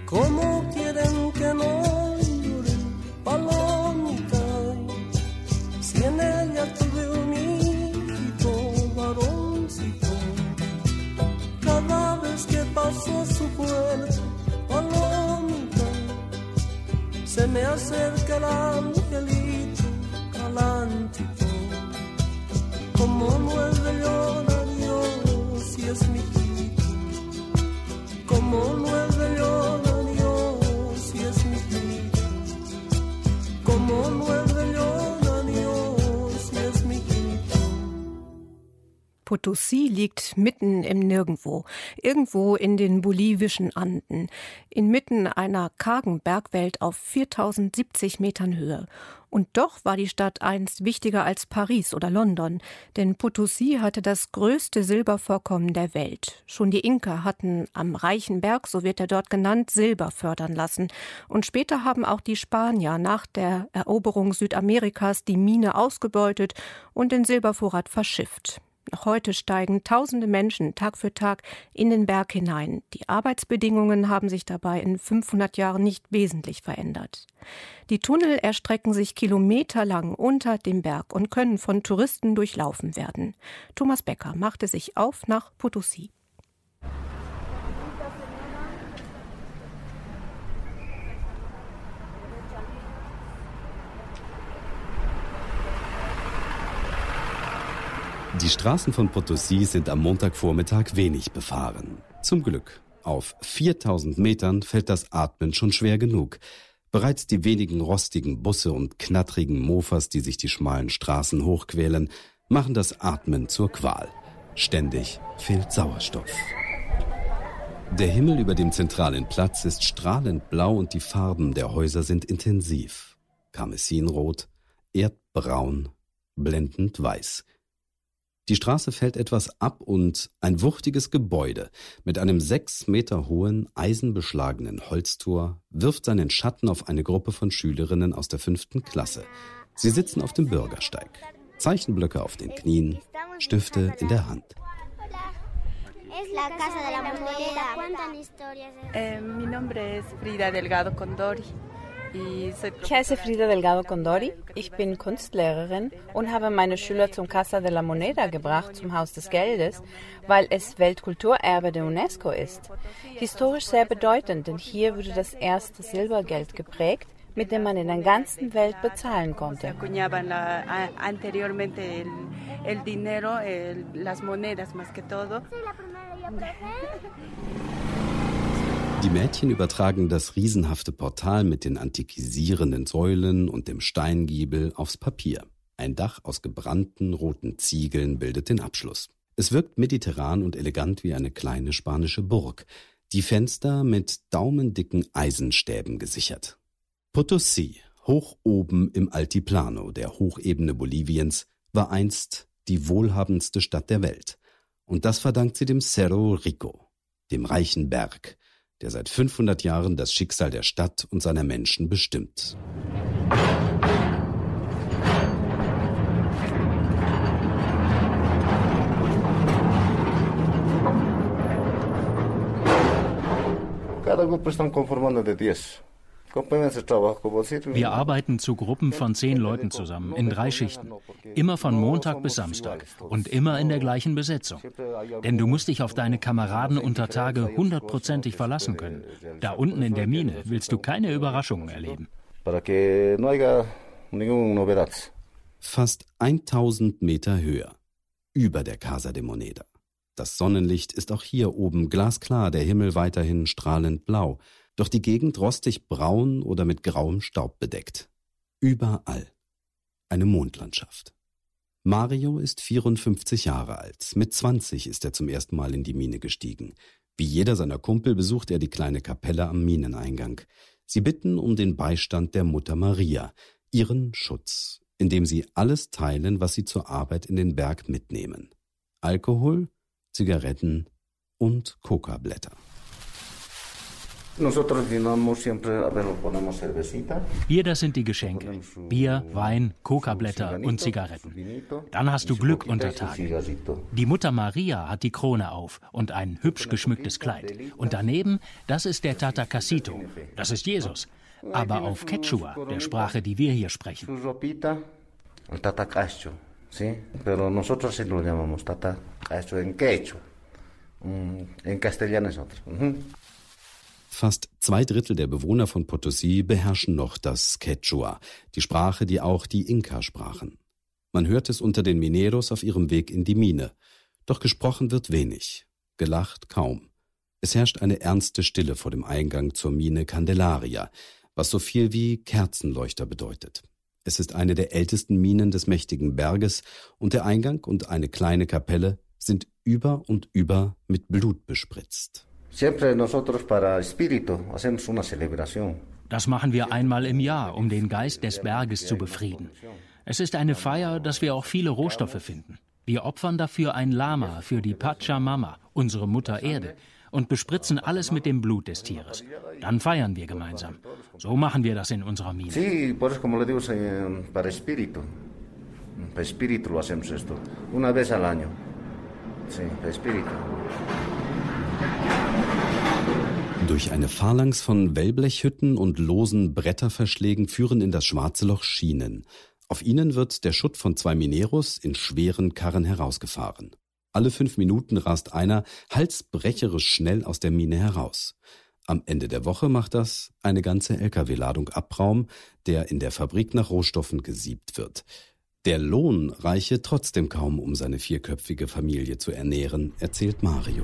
¿Cómo quieren que no llore, palomita? Si en ella tuve un hijito varoncito, cada vez que paso su puerta, palomita, se me acerca el angelito calantito. Como no es de llorar Dios, si es mi hijito. Como no es de llorar Dios, si es mi hijito. Como no es de llorar Dios, si es mi hijito. Potosí liegt mitten im Nirgendwo, irgendwo in den bolivischen Anden, inmitten einer kargen Bergwelt auf viertausendsiebzig Metern Höhe. Und doch war die Stadt einst wichtiger als Paris oder London, denn Potosí hatte das größte Silbervorkommen der Welt. Schon die Inka hatten am reichen Berg, so wird er dort genannt, Silber fördern lassen. Und später haben auch die Spanier nach der Eroberung Südamerikas die Mine ausgebeutet und den Silbervorrat verschifft. Noch heute steigen tausende Menschen Tag für Tag in den Berg hinein. Die Arbeitsbedingungen haben sich dabei in fünfhundert Jahren nicht wesentlich verändert. Die Tunnel erstrecken sich kilometerlang unter dem Berg und können von Touristen durchlaufen werden. Thomas Becker machte sich auf nach Potosí. Die Straßen von Potosí sind am Montagvormittag wenig befahren. Zum Glück. Auf viertausend Metern fällt das Atmen schon schwer genug. Bereits die wenigen rostigen Busse und knattrigen Mofas, die sich die schmalen Straßen hochquälen, machen das Atmen zur Qual. Ständig fehlt Sauerstoff. Der Himmel über dem zentralen Platz ist strahlend blau und die Farben der Häuser sind intensiv. Karmesinrot, erdbraun, blendend weiß. Die Straße fällt etwas ab und ein wuchtiges Gebäude mit einem sechs Meter hohen, eisenbeschlagenen Holztor wirft seinen Schatten auf eine Gruppe von Schülerinnen aus der fünften Klasse. Sie sitzen auf dem Bürgersteig, Zeichenblöcke auf den Knien, Stifte in der Hand. Eh, mi nombre es Frida Delgado Condori. Ich heiße Frida Delgado Condori, ich bin Kunstlehrerin und habe meine Schüler zum Casa de la Moneda gebracht, zum Haus des Geldes, weil es Weltkulturerbe der UNESCO ist. Historisch sehr bedeutend, denn hier wurde das erste Silbergeld geprägt, mit dem man in der ganzen Welt bezahlen konnte. Die Mädchen übertragen das riesenhafte Portal mit den antikisierenden Säulen und dem Steingiebel aufs Papier. Ein Dach aus gebrannten roten Ziegeln bildet den Abschluss. Es wirkt mediterran und elegant wie eine kleine spanische Burg. Die Fenster mit daumendicken Eisenstäben gesichert. Potosí, hoch oben im Altiplano, der Hochebene Boliviens, war einst die wohlhabendste Stadt der Welt. Und das verdankt sie dem Cerro Rico, dem reichen Berg, der seit fünfhundert Jahren das Schicksal der Stadt und seiner Menschen bestimmt. Cada grupo están conformando de diez. Wir arbeiten zu Gruppen von zehn Leuten zusammen, in drei Schichten. Immer von Montag bis Samstag und immer in der gleichen Besetzung. Denn du musst dich auf deine Kameraden unter Tage hundertprozentig verlassen können. Da unten in der Mine willst du keine Überraschungen erleben. Fast tausend Meter höher, über der Casa de Moneda. Das Sonnenlicht ist auch hier oben glasklar, der Himmel weiterhin strahlend blau. Doch die Gegend rostig braun oder mit grauem Staub bedeckt. Überall eine Mondlandschaft. Mario ist vierundfünfzig Jahre alt. Mit zwanzig ist er zum ersten Mal in die Mine gestiegen. Wie jeder seiner Kumpel besucht er die kleine Kapelle am Mineneingang. Sie bitten um den Beistand der Mutter Maria, ihren Schutz, indem sie alles teilen, was sie zur Arbeit in den Berg mitnehmen. Alkohol, Zigaretten und Kokablätter. Hier, das sind die Geschenke. Bier, Wein, Kokablätter und Zigaretten. Dann hast du Glück unter Tage. Die Mutter Maria hat die Krone auf und ein hübsch geschmücktes Kleid. Und daneben, das ist der Tatacasito. Das ist Jesus. Aber auf Quechua, der Sprache, die wir hier sprechen. Sí, pero nosotros sí lo llamamos tata, eso en quechua, en castellano es otro. Fast zwei Drittel der Bewohner von Potosí beherrschen noch das Quechua, die Sprache, die auch die Inka sprachen. Man hört es unter den Mineros auf ihrem Weg in die Mine. Doch gesprochen wird wenig, gelacht kaum. Es herrscht eine ernste Stille vor dem Eingang zur Mine Candelaria, was so viel wie Kerzenleuchter bedeutet. Es ist eine der ältesten Minen des mächtigen Berges und der Eingang und eine kleine Kapelle sind über und über mit Blut bespritzt. Das machen wir einmal im Jahr, um den Geist des Berges zu befrieden. Es ist eine Feier, dass wir auch viele Rohstoffe finden. Wir opfern dafür ein Lama für die Pachamama, unsere Mutter Erde, und bespritzen alles mit dem Blut des Tieres. Dann feiern wir gemeinsam. So machen wir das in unserer Mine. Sí, por eso como le digo, para espíritu. Para espíritu lo hacemos esto. Una vez al año. Sí, para espíritu. Durch eine Phalanx von Wellblechhütten und losen Bretterverschlägen führen in das Schwarze Loch Schienen. Auf ihnen wird der Schutt von zwei Mineros in schweren Karren herausgefahren. Alle fünf Minuten rast einer halsbrecherisch schnell aus der Mine heraus. Am Ende der Woche macht das eine ganze L K W-Ladung Abraum, der in der Fabrik nach Rohstoffen gesiebt wird. Der Lohn reiche trotzdem kaum, um seine vierköpfige Familie zu ernähren, erzählt Mario.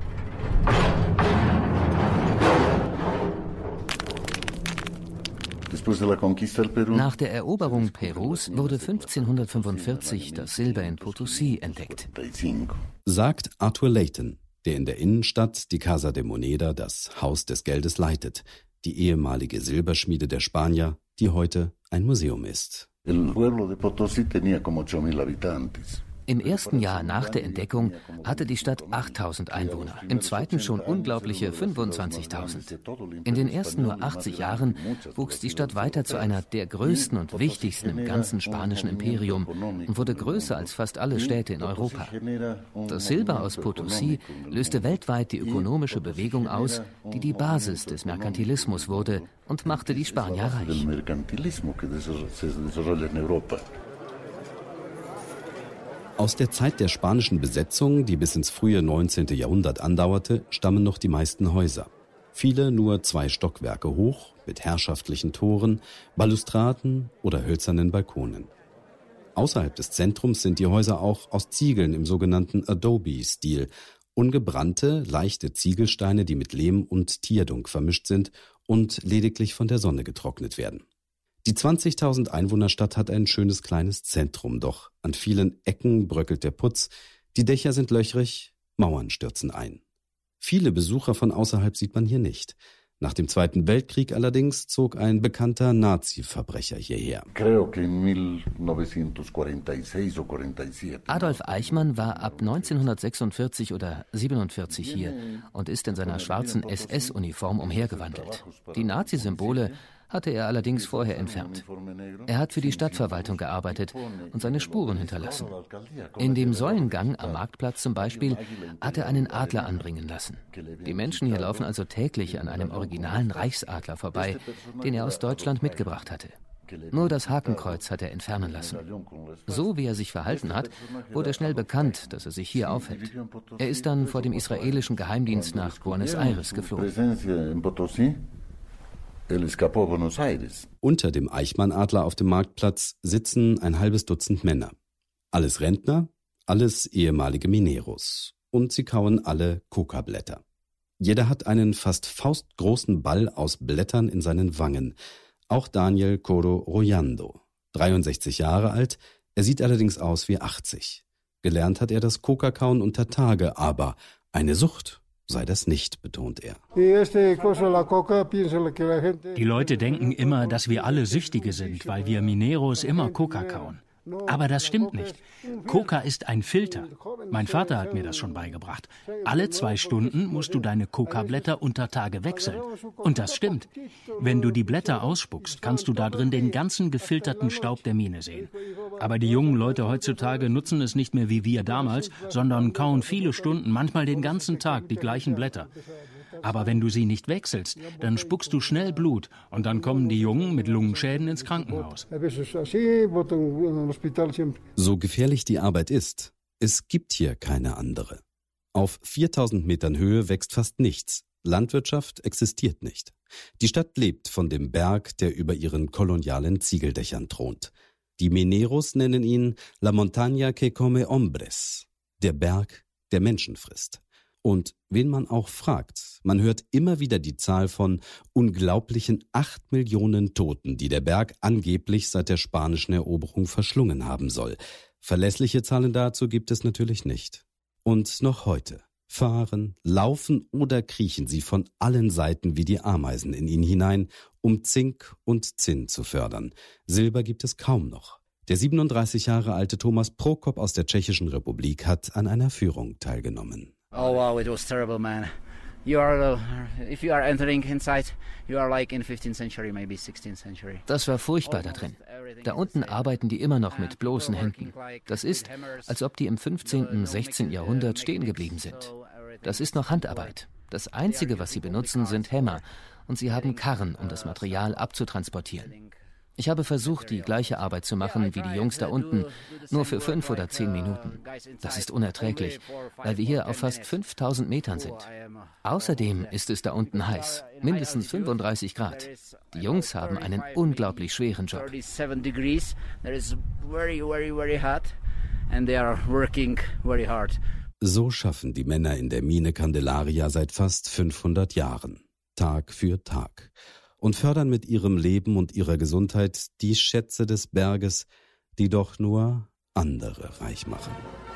Nach der Eroberung Perus wurde fünfzehnhundertfünfundvierzig das Silber in Potosí entdeckt. Sagt Arthur Layton, der in der Innenstadt die Casa de Moneda, das Haus des Geldes, leitet, die ehemalige Silberschmiede der Spanier, die heute ein Museum ist. Im ersten Jahr nach der Entdeckung hatte die Stadt achttausend Einwohner, im zweiten schon unglaubliche fünfundzwanzigtausend. In den ersten nur achtzig Jahren wuchs die Stadt weiter zu einer der größten und wichtigsten im ganzen spanischen Imperium und wurde größer als fast alle Städte in Europa. Das Silber aus Potosí löste weltweit die ökonomische Bewegung aus, die die Basis des Merkantilismus wurde und machte die Spanier reich. Aus der Zeit der spanischen Besetzung, die bis ins frühe neunzehnte Jahrhundert andauerte, stammen noch die meisten Häuser. Viele nur zwei Stockwerke hoch, mit herrschaftlichen Toren, Balustraden oder hölzernen Balkonen. Außerhalb des Zentrums sind die Häuser auch aus Ziegeln im sogenannten Adobe-Stil, ungebrannte, leichte Ziegelsteine, die mit Lehm und Tierdunk vermischt sind und lediglich von der Sonne getrocknet werden. Die zwanzigtausend Einwohnerstadt hat ein schönes kleines Zentrum, doch an vielen Ecken bröckelt der Putz, die Dächer sind löchrig, Mauern stürzen ein. Viele Besucher von außerhalb sieht man hier nicht. Nach dem Zweiten Weltkrieg allerdings zog ein bekannter Nazi-Verbrecher hierher. Adolf Eichmann war ab neunzehnhundertsechsundvierzig oder siebenundvierzig hier und ist in seiner schwarzen S S-Uniform umhergewandelt. Die Nazi-Symbole hatte er allerdings vorher entfernt. Er hat für die Stadtverwaltung gearbeitet und seine Spuren hinterlassen. In dem Säulengang am Marktplatz zum Beispiel hat er einen Adler anbringen lassen. Die Menschen hier laufen also täglich an einem originalen Reichsadler vorbei, den er aus Deutschland mitgebracht hatte. Nur das Hakenkreuz hat er entfernen lassen. So wie er sich verhalten hat, wurde schnell bekannt, dass er sich hier aufhält. Er ist dann vor dem israelischen Geheimdienst nach Buenos Aires geflohen. Unter dem Eichmann-Adler auf dem Marktplatz sitzen ein halbes Dutzend Männer. Alles Rentner, alles ehemalige Mineros. Und sie kauen alle Kokablätter. Jeder hat einen fast faustgroßen Ball aus Blättern in seinen Wangen. Auch Daniel Coro Royando, dreiundsechzig Jahre alt, er sieht allerdings aus wie achtzig. Gelernt hat er das Kokakauen unter Tage, aber eine Sucht sei das nicht, betont er. Die Leute denken immer, dass wir alle Süchtige sind, weil wir Mineros immer Coca kauen. Aber das stimmt nicht. Coca ist ein Filter. Mein Vater hat mir das schon beigebracht. Alle zwei Stunden musst du deine Coca-Blätter unter Tage wechseln. Und das stimmt. Wenn du die Blätter ausspuckst, kannst du da drin den ganzen gefilterten Staub der Mine sehen. Aber die jungen Leute heutzutage nutzen es nicht mehr wie wir damals, sondern kauen viele Stunden, manchmal den ganzen Tag, die gleichen Blätter. Aber wenn du sie nicht wechselst, dann spuckst du schnell Blut und dann kommen die Jungen mit Lungenschäden ins Krankenhaus. So gefährlich die Arbeit ist, es gibt hier keine andere. Auf viertausend Metern Höhe wächst fast nichts. Landwirtschaft existiert nicht. Die Stadt lebt von dem Berg, der über ihren kolonialen Ziegeldächern thront. Die Mineros nennen ihn La Montaña que come hombres, der Berg, der Menschen frisst. Und wen man auch fragt, man hört immer wieder die Zahl von unglaublichen acht Millionen Toten, die der Berg angeblich seit der spanischen Eroberung verschlungen haben soll. Verlässliche Zahlen dazu gibt es natürlich nicht. Und noch heute fahren, laufen oder kriechen sie von allen Seiten wie die Ameisen in ihn hinein, um Zink und Zinn zu fördern. Silber gibt es kaum noch. Der siebenunddreißig Jahre alte Thomas Prokop aus der Tschechischen Republik hat an einer Führung teilgenommen. Oh wow, it was terrible, man. You are, uh, if you are entering inside, you are like in fifteenth century, maybe sixteenth century. Das war furchtbar da drin. Da unten arbeiten die immer noch mit bloßen Händen. Das ist, als ob die im fünfzehnten, sechzehnten Jahrhundert stehen geblieben sind. Das ist noch Handarbeit. Das Einzige, was sie benutzen, sind Hämmer. Und sie haben Karren, um das Material abzutransportieren. Ich habe versucht, die gleiche Arbeit zu machen wie die Jungs da unten, nur für fünf oder zehn Minuten. Das ist unerträglich, weil wir hier auf fast fünftausend Metern sind. Außerdem ist es da unten heiß, mindestens fünfunddreißig Grad. Die Jungs haben einen unglaublich schweren Job. So schaffen die Männer in der Mine Candelaria seit fast fünfhundert Jahren, Tag für Tag. Und fördern mit ihrem Leben und ihrer Gesundheit die Schätze des Berges, die doch nur andere reich machen.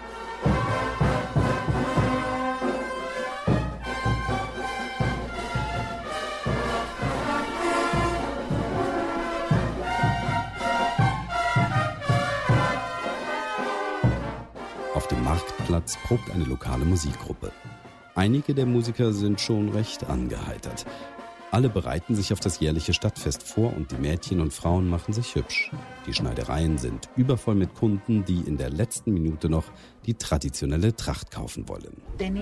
Auf dem Marktplatz probt eine lokale Musikgruppe. Einige der Musiker sind schon recht angeheitert. Alle bereiten sich auf das jährliche Stadtfest vor und die Mädchen und Frauen machen sich hübsch. Die Schneidereien sind übervoll mit Kunden, die in der letzten Minute noch die traditionelle Tracht kaufen wollen.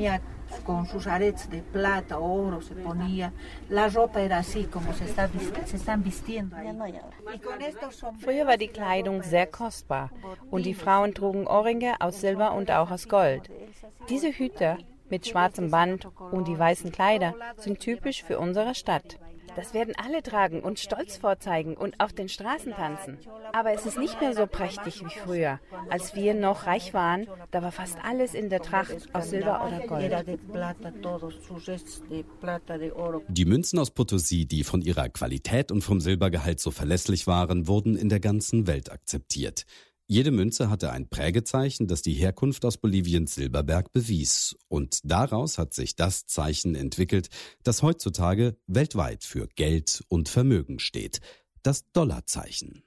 Früher war die Kleidung sehr kostbar und die Frauen trugen Ohrringe aus Silber und auch aus Gold. Diese Hüte mit schwarzem Band und die weißen Kleider sind typisch für unsere Stadt. Das werden alle tragen und stolz vorzeigen und auf den Straßen tanzen. Aber es ist nicht mehr so prächtig wie früher. Als wir noch reich waren, da war fast alles in der Tracht aus Silber oder Gold. Die Münzen aus Potosí, die von ihrer Qualität und vom Silbergehalt so verlässlich waren, wurden in der ganzen Welt akzeptiert. Jede Münze hatte ein Prägezeichen, das die Herkunft aus Boliviens Silberberg bewies. Und daraus hat sich das Zeichen entwickelt, das heutzutage weltweit für Geld und Vermögen steht. Das Dollarzeichen.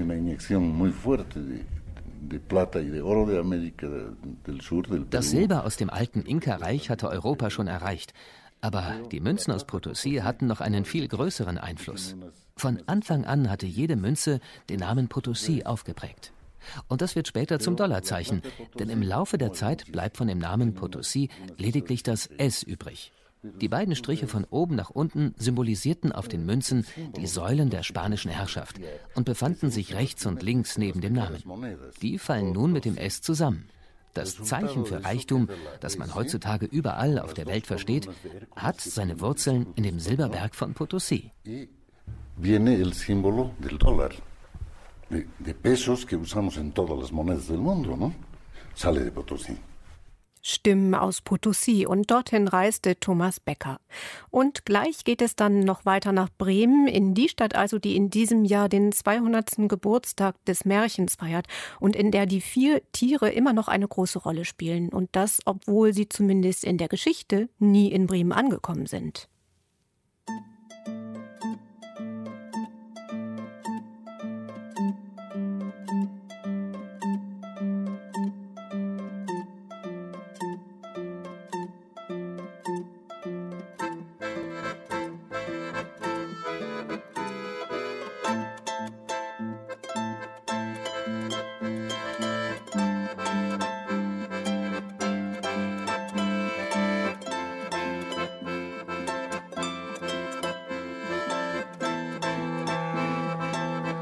Das Silber aus dem alten Inka-Reich hatte Europa schon erreicht. Aber die Münzen aus Potosí hatten noch einen viel größeren Einfluss. Von Anfang an hatte jede Münze den Namen Potosí aufgeprägt. Und das wird später zum Dollarzeichen, denn im Laufe der Zeit bleibt von dem Namen Potosí lediglich das S übrig. Die beiden Striche von oben nach unten symbolisierten auf den Münzen die Säulen der spanischen Herrschaft und befanden sich rechts und links neben dem Namen. Die fallen nun mit dem S zusammen. Das Zeichen für Reichtum, das man heutzutage überall auf der Welt versteht, hat seine Wurzeln in dem Silberberg von Potosí. Viene el símbolo del dólar. De pesos que usamos en todas las monedas del mundo, ¿no? Sale de Potosí. Stimmen aus Potosí und dorthin reiste Thomas Becker. Und gleich geht es dann noch weiter nach Bremen, in die Stadt also, die in diesem Jahr den zweihundertsten Geburtstag des Märchens feiert und in der die vier Tiere immer noch eine große Rolle spielen. Und das, obwohl sie zumindest in der Geschichte nie in Bremen angekommen sind.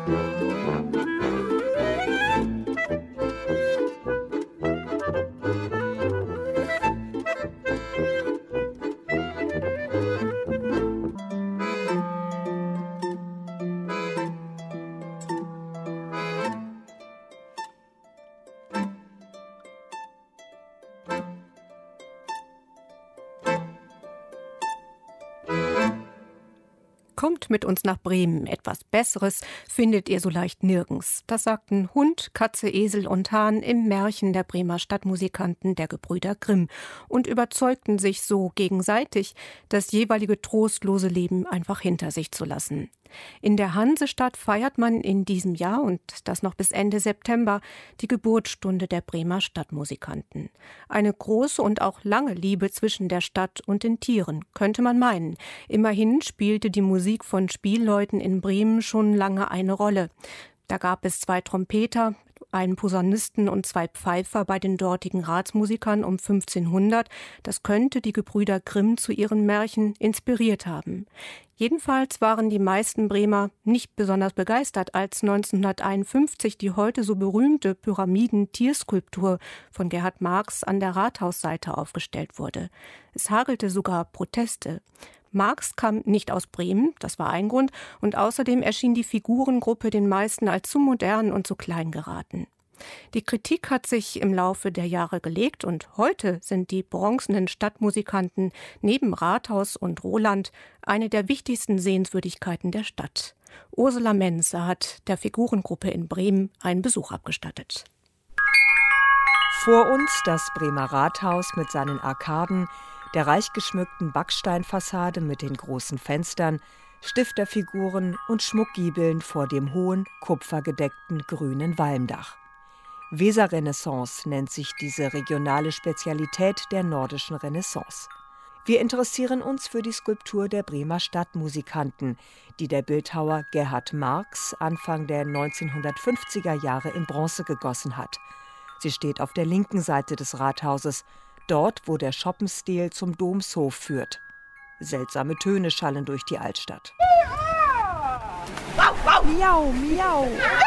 Kommt mit uns nach Bremen. Etwas Besseres findet ihr so leicht nirgends. Das sagten Hund, Katze, Esel und Hahn im Märchen der Bremer Stadtmusikanten der Gebrüder Grimm und überzeugten sich so gegenseitig, das jeweilige trostlose Leben einfach hinter sich zu lassen. In der Hansestadt feiert man in diesem Jahr, und das noch bis Ende September, die Geburtsstunde der Bremer Stadtmusikanten. Eine große und auch lange Liebe zwischen der Stadt und den Tieren, könnte man meinen. Immerhin spielte die Musik von Spielleuten in Bremen schon lange eine Rolle. Da gab es zwei Trompeter, einen Posaunisten und zwei Pfeifer bei den dortigen Ratsmusikern um fünfzehnhundert. Das könnte die Gebrüder Grimm zu ihren Märchen inspiriert haben. Jedenfalls waren die meisten Bremer nicht besonders begeistert, als neunzehnhunderteinundfünfzig die heute so berühmte Pyramiden-Tierskulptur von Gerhard Marx an der Rathausseite aufgestellt wurde. Es hagelte sogar Proteste. Marx kam nicht aus Bremen, das war ein Grund, und außerdem erschien die Figurengruppe den meisten als zu modern und zu klein geraten. Die Kritik hat sich im Laufe der Jahre gelegt und heute sind die bronzenen Stadtmusikanten neben Rathaus und Roland eine der wichtigsten Sehenswürdigkeiten der Stadt. Ursula Menze hat der Figurengruppe in Bremen einen Besuch abgestattet. Vor uns das Bremer Rathaus mit seinen Arkaden, der reich geschmückten Backsteinfassade mit den großen Fenstern, Stifterfiguren und Schmuckgiebeln vor dem hohen, kupfergedeckten grünen Walmdach. Weserrenaissance nennt sich diese regionale Spezialität der nordischen Renaissance. Wir interessieren uns für die Skulptur der Bremer Stadtmusikanten, die der Bildhauer Gerhard Marx Anfang der neunzehnhundertfünfziger Jahre in Bronze gegossen hat. Sie steht auf der linken Seite des Rathauses, dort, wo der Schoppenstil zum Domshof führt. Seltsame Töne schallen durch die Altstadt. Miau, miau.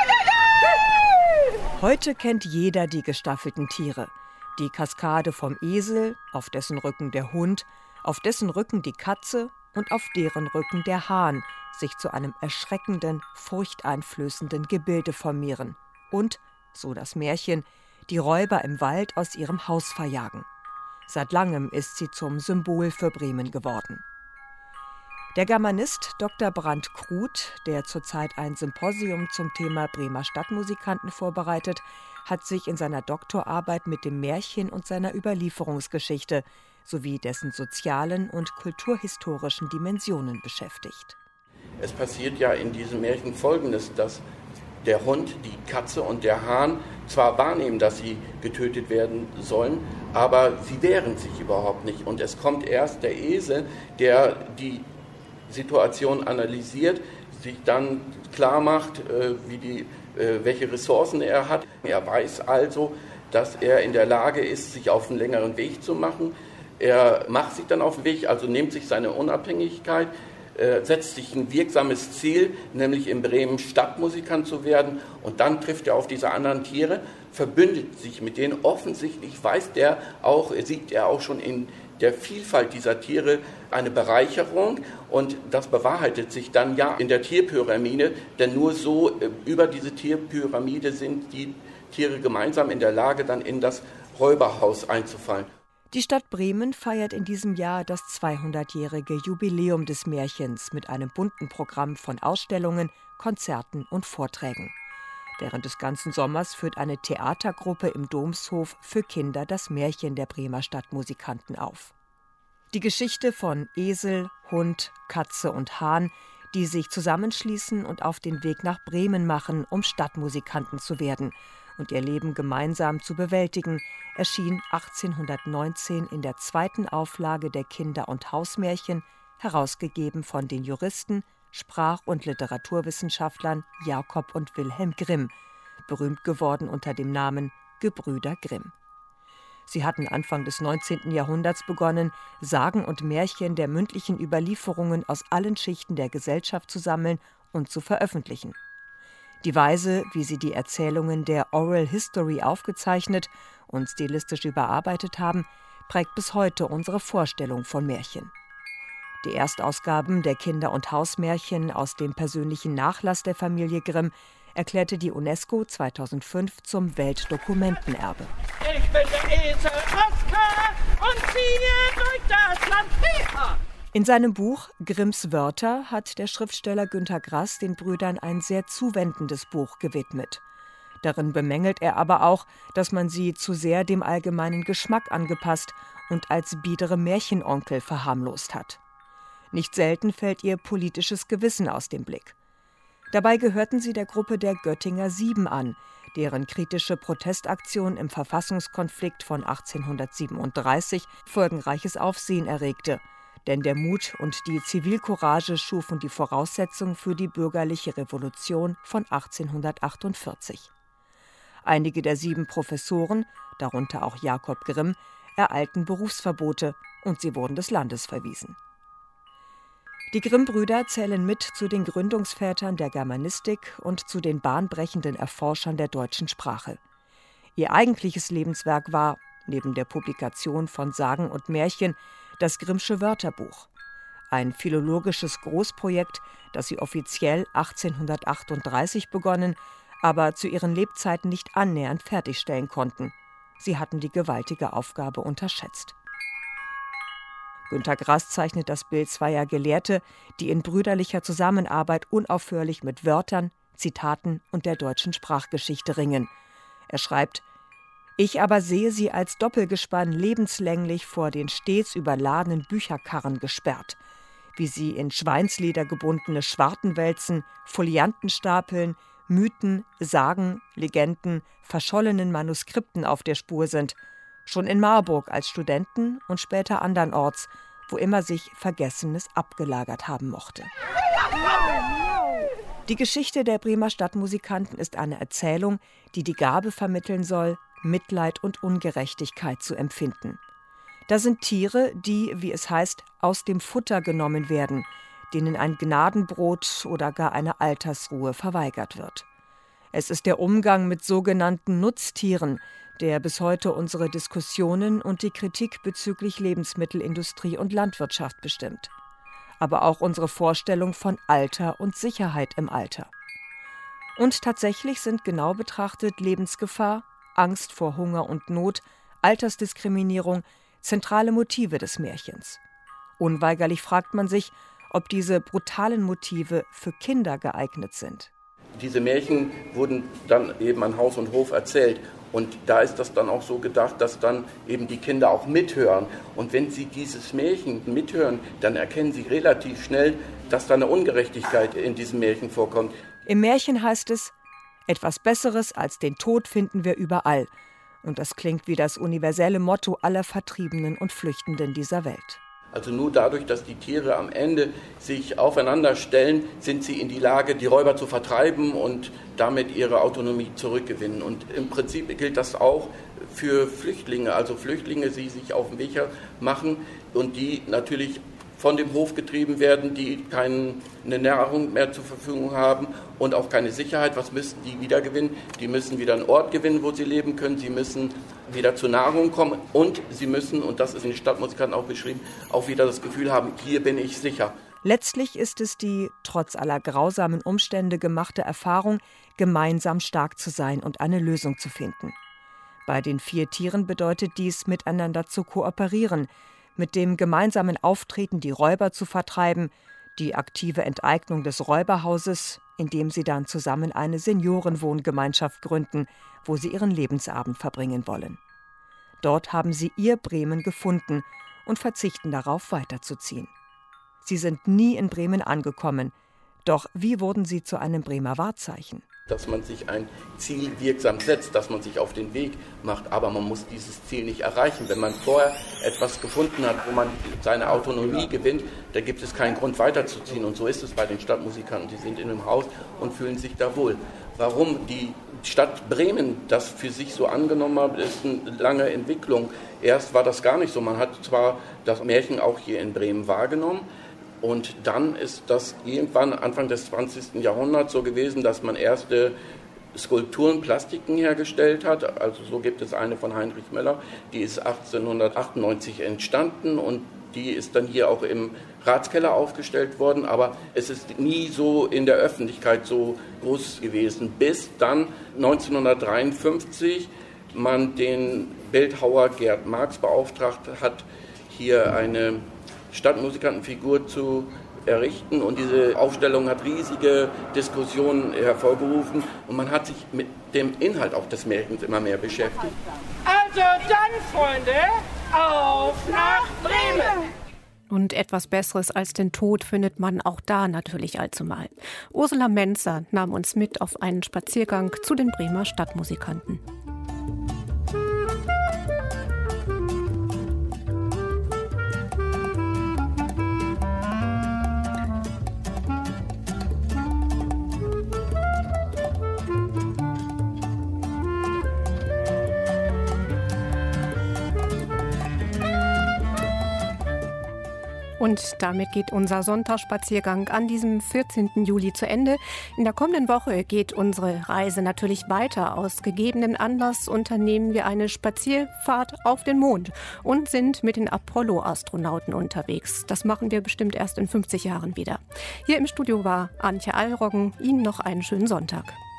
Heute kennt jeder die gestaffelten Tiere. Die Kaskade vom Esel, auf dessen Rücken der Hund, auf dessen Rücken die Katze und auf deren Rücken der Hahn sich zu einem erschreckenden, furchteinflößenden Gebilde formieren. Und, so das Märchen, die Räuber im Wald aus ihrem Haus verjagen. Seit langem ist sie zum Symbol für Bremen geworden. Der Germanist Doktor Brandt Kruth, der zurzeit ein Symposium zum Thema Bremer Stadtmusikanten vorbereitet, hat sich in seiner Doktorarbeit mit dem Märchen und seiner Überlieferungsgeschichte sowie dessen sozialen und kulturhistorischen Dimensionen beschäftigt. Es passiert ja in diesem Märchen Folgendes, dass der Hund, die Katze und der Hahn zwar wahrnehmen, dass sie getötet werden sollen, aber sie wehren sich überhaupt nicht. Und es kommt erst der Esel, der die Situation analysiert, sich dann klar macht, äh, wie die, äh, welche Ressourcen er hat. Er weiß also, dass er in der Lage ist, sich auf einen längeren Weg zu machen. Er macht sich dann auf den Weg, also nimmt sich seine Unabhängigkeit, äh, setzt sich ein wirksames Ziel, nämlich in Bremen Stadtmusikant zu werden. Und dann trifft er auf diese anderen Tiere, verbündet sich mit denen. Offensichtlich weiß der auch, sieht er auch schon in der Vielfalt dieser Tiere eine Bereicherung, und das bewahrheitet sich dann ja in der Tierpyramide, denn nur so äh, über diese Tierpyramide sind die Tiere gemeinsam in der Lage, dann in das Räuberhaus einzufallen. Die Stadt Bremen feiert in diesem Jahr das zweihundertjährige Jubiläum des Märchens mit einem bunten Programm von Ausstellungen, Konzerten und Vorträgen. Während des ganzen Sommers führt eine Theatergruppe im Domshof für Kinder das Märchen der Bremer Stadtmusikanten auf. Die Geschichte von Esel, Hund, Katze und Hahn, die sich zusammenschließen und auf den Weg nach Bremen machen, um Stadtmusikanten zu werden und ihr Leben gemeinsam zu bewältigen, erschien achtzehnhundertneunzehn in der zweiten Auflage der Kinder- und Hausmärchen, herausgegeben von den Juristen, Sprach- und Literaturwissenschaftlern Jakob und Wilhelm Grimm, berühmt geworden unter dem Namen Gebrüder Grimm. Sie hatten Anfang des neunzehnten Jahrhunderts begonnen, Sagen und Märchen der mündlichen Überlieferungen aus allen Schichten der Gesellschaft zu sammeln und zu veröffentlichen. Die Weise, wie sie die Erzählungen der Oral History aufgezeichnet und stilistisch überarbeitet haben, prägt bis heute unsere Vorstellung von Märchen. Die Erstausgaben der Kinder- und Hausmärchen aus dem persönlichen Nachlass der Familie Grimm erklärte die UNESCO zweitausendfünf zum Weltdokumentenerbe. Ich bin der Esel Oskar und ziehe durch das Land Peter. In seinem Buch Grimms Wörter hat der Schriftsteller Günter Grass den Brüdern ein sehr zuwendendes Buch gewidmet. Darin bemängelt er aber auch, dass man sie zu sehr dem allgemeinen Geschmack angepasst und als biedere Märchenonkel verharmlost hat. Nicht selten fällt ihr politisches Gewissen aus dem Blick. Dabei gehörten sie der Gruppe der Göttinger Sieben an, deren kritische Protestaktion im Verfassungskonflikt von achtzehnhundertsiebenunddreißig folgenreiches Aufsehen erregte. Denn der Mut und die Zivilcourage schufen die Voraussetzung für die bürgerliche Revolution von achtzehnhundertachtundvierzig. Einige der sieben Professoren, darunter auch Jakob Grimm, ereilten Berufsverbote und sie wurden des Landes verwiesen. Die Grimm-Brüder zählen mit zu den Gründungsvätern der Germanistik und zu den bahnbrechenden Erforschern der deutschen Sprache. Ihr eigentliches Lebenswerk war, neben der Publikation von Sagen und Märchen, das Grimmsche Wörterbuch, ein philologisches Großprojekt, das sie offiziell achtzehnhundertachtunddreißig begonnen, aber zu ihren Lebzeiten nicht annähernd fertigstellen konnten. Sie hatten die gewaltige Aufgabe unterschätzt. Günter Grass zeichnet das Bild zweier Gelehrte, die in brüderlicher Zusammenarbeit unaufhörlich mit Wörtern, Zitaten und der deutschen Sprachgeschichte ringen. Er schreibt: Ich aber sehe sie als Doppelgespann lebenslänglich vor den stets überladenen Bücherkarren gesperrt, wie sie in Schweinsleder gebundene Schwarten wälzen, Folianten stapeln, Mythen, Sagen, Legenden, verschollenen Manuskripten auf der Spur sind, schon in Marburg als Studenten und später andernorts, wo immer sich Vergessenes abgelagert haben mochte. Die Geschichte der Bremer Stadtmusikanten ist eine Erzählung, die die Gabe vermitteln soll, Mitleid und Ungerechtigkeit zu empfinden. Da sind Tiere, die, wie es heißt, aus dem Futter genommen werden, denen ein Gnadenbrot oder gar eine Altersruhe verweigert wird. Es ist der Umgang mit sogenannten Nutztieren, der bis heute unsere Diskussionen und die Kritik bezüglich Lebensmittelindustrie und Landwirtschaft bestimmt. Aber auch unsere Vorstellung von Alter und Sicherheit im Alter. Und tatsächlich sind genau betrachtet Lebensgefahr, Angst vor Hunger und Not, Altersdiskriminierung zentrale Motive des Märchens. Unweigerlich fragt man sich, ob diese brutalen Motive für Kinder geeignet sind. Diese Märchen wurden dann eben an Haus und Hof erzählt. Und da ist das dann auch so gedacht, dass dann eben die Kinder auch mithören. Und wenn sie dieses Märchen mithören, dann erkennen sie relativ schnell, dass da eine Ungerechtigkeit in diesem Märchen vorkommt. Im Märchen heißt es: Etwas Besseres als den Tod finden wir überall. Und das klingt wie das universelle Motto aller Vertriebenen und Flüchtenden dieser Welt. Also nur dadurch, dass die Tiere am Ende sich aufeinander stellen, sind sie in die Lage, die Räuber zu vertreiben und damit ihre Autonomie zurückgewinnen. Und im Prinzip gilt das auch für Flüchtlinge, also Flüchtlinge, die sich auf den Weg machen und die natürlich von dem Hof getrieben werden, die keine Nahrung mehr zur Verfügung haben und auch keine Sicherheit. Was müssen die wieder gewinnen? Die müssen wieder einen Ort gewinnen, wo sie leben können. Sie müssen wieder zur Nahrung kommen und sie müssen, und das ist in den Stadtmusikanten auch beschrieben, auch wieder das Gefühl haben, hier bin ich sicher. Letztlich ist es die, trotz aller grausamen Umstände gemachte Erfahrung, gemeinsam stark zu sein und eine Lösung zu finden. Bei den vier Tieren bedeutet dies, miteinander zu kooperieren, mit dem gemeinsamen Auftreten die Räuber zu vertreiben, die aktive Enteignung des Räuberhauses, indem sie dann zusammen eine Seniorenwohngemeinschaft gründen, wo sie ihren Lebensabend verbringen wollen. Dort haben sie ihr Bremen gefunden und verzichten darauf, weiterzuziehen. Sie sind nie in Bremen angekommen, doch wie wurden sie zu einem Bremer Wahrzeichen? Dass man sich ein Ziel wirksam setzt, dass man sich auf den Weg macht, aber man muss dieses Ziel nicht erreichen. Wenn man vorher etwas gefunden hat, wo man seine Autonomie gewinnt, da gibt es keinen Grund weiterzuziehen. Und so ist es bei den Stadtmusikanten. Die sind in einem Haus und fühlen sich da wohl. Warum die Stadt Bremen das für sich so angenommen hat, ist eine lange Entwicklung. Erst war das gar nicht so. Man hat zwar das Märchen auch hier in Bremen wahrgenommen, Und dann ist das irgendwann Anfang des zwanzigsten Jahrhunderts so gewesen, dass man erste Skulpturen, Plastiken hergestellt hat. Also so gibt es eine von Heinrich Möller, die ist achtzehnhundertachtundneunzig entstanden und die ist dann hier auch im Ratskeller aufgestellt worden, aber es ist nie so in der Öffentlichkeit so groß gewesen, bis dann neunzehnhundertdreiundfünfzig man den Bildhauer Gerd Marx beauftragt hat, hier eine Stadtmusikantenfigur zu errichten, und diese Aufstellung hat riesige Diskussionen hervorgerufen und man hat sich mit dem Inhalt auch des Märchens immer mehr beschäftigt. Also dann, Freunde, auf nach Bremen! Und etwas Besseres als den Tod findet man auch da natürlich allzumal. Ursula Menzer nahm uns mit auf einen Spaziergang zu den Bremer Stadtmusikanten. Und damit geht unser Sonntagsspaziergang an diesem vierzehnten Juli zu Ende. In der kommenden Woche geht unsere Reise natürlich weiter. Aus gegebenen Anlass unternehmen wir eine Spazierfahrt auf den Mond und sind mit den Apollo-Astronauten unterwegs. Das machen wir bestimmt erst in fünfzig Jahren wieder. Hier im Studio war Antje Allroggen. Ihnen noch einen schönen Sonntag.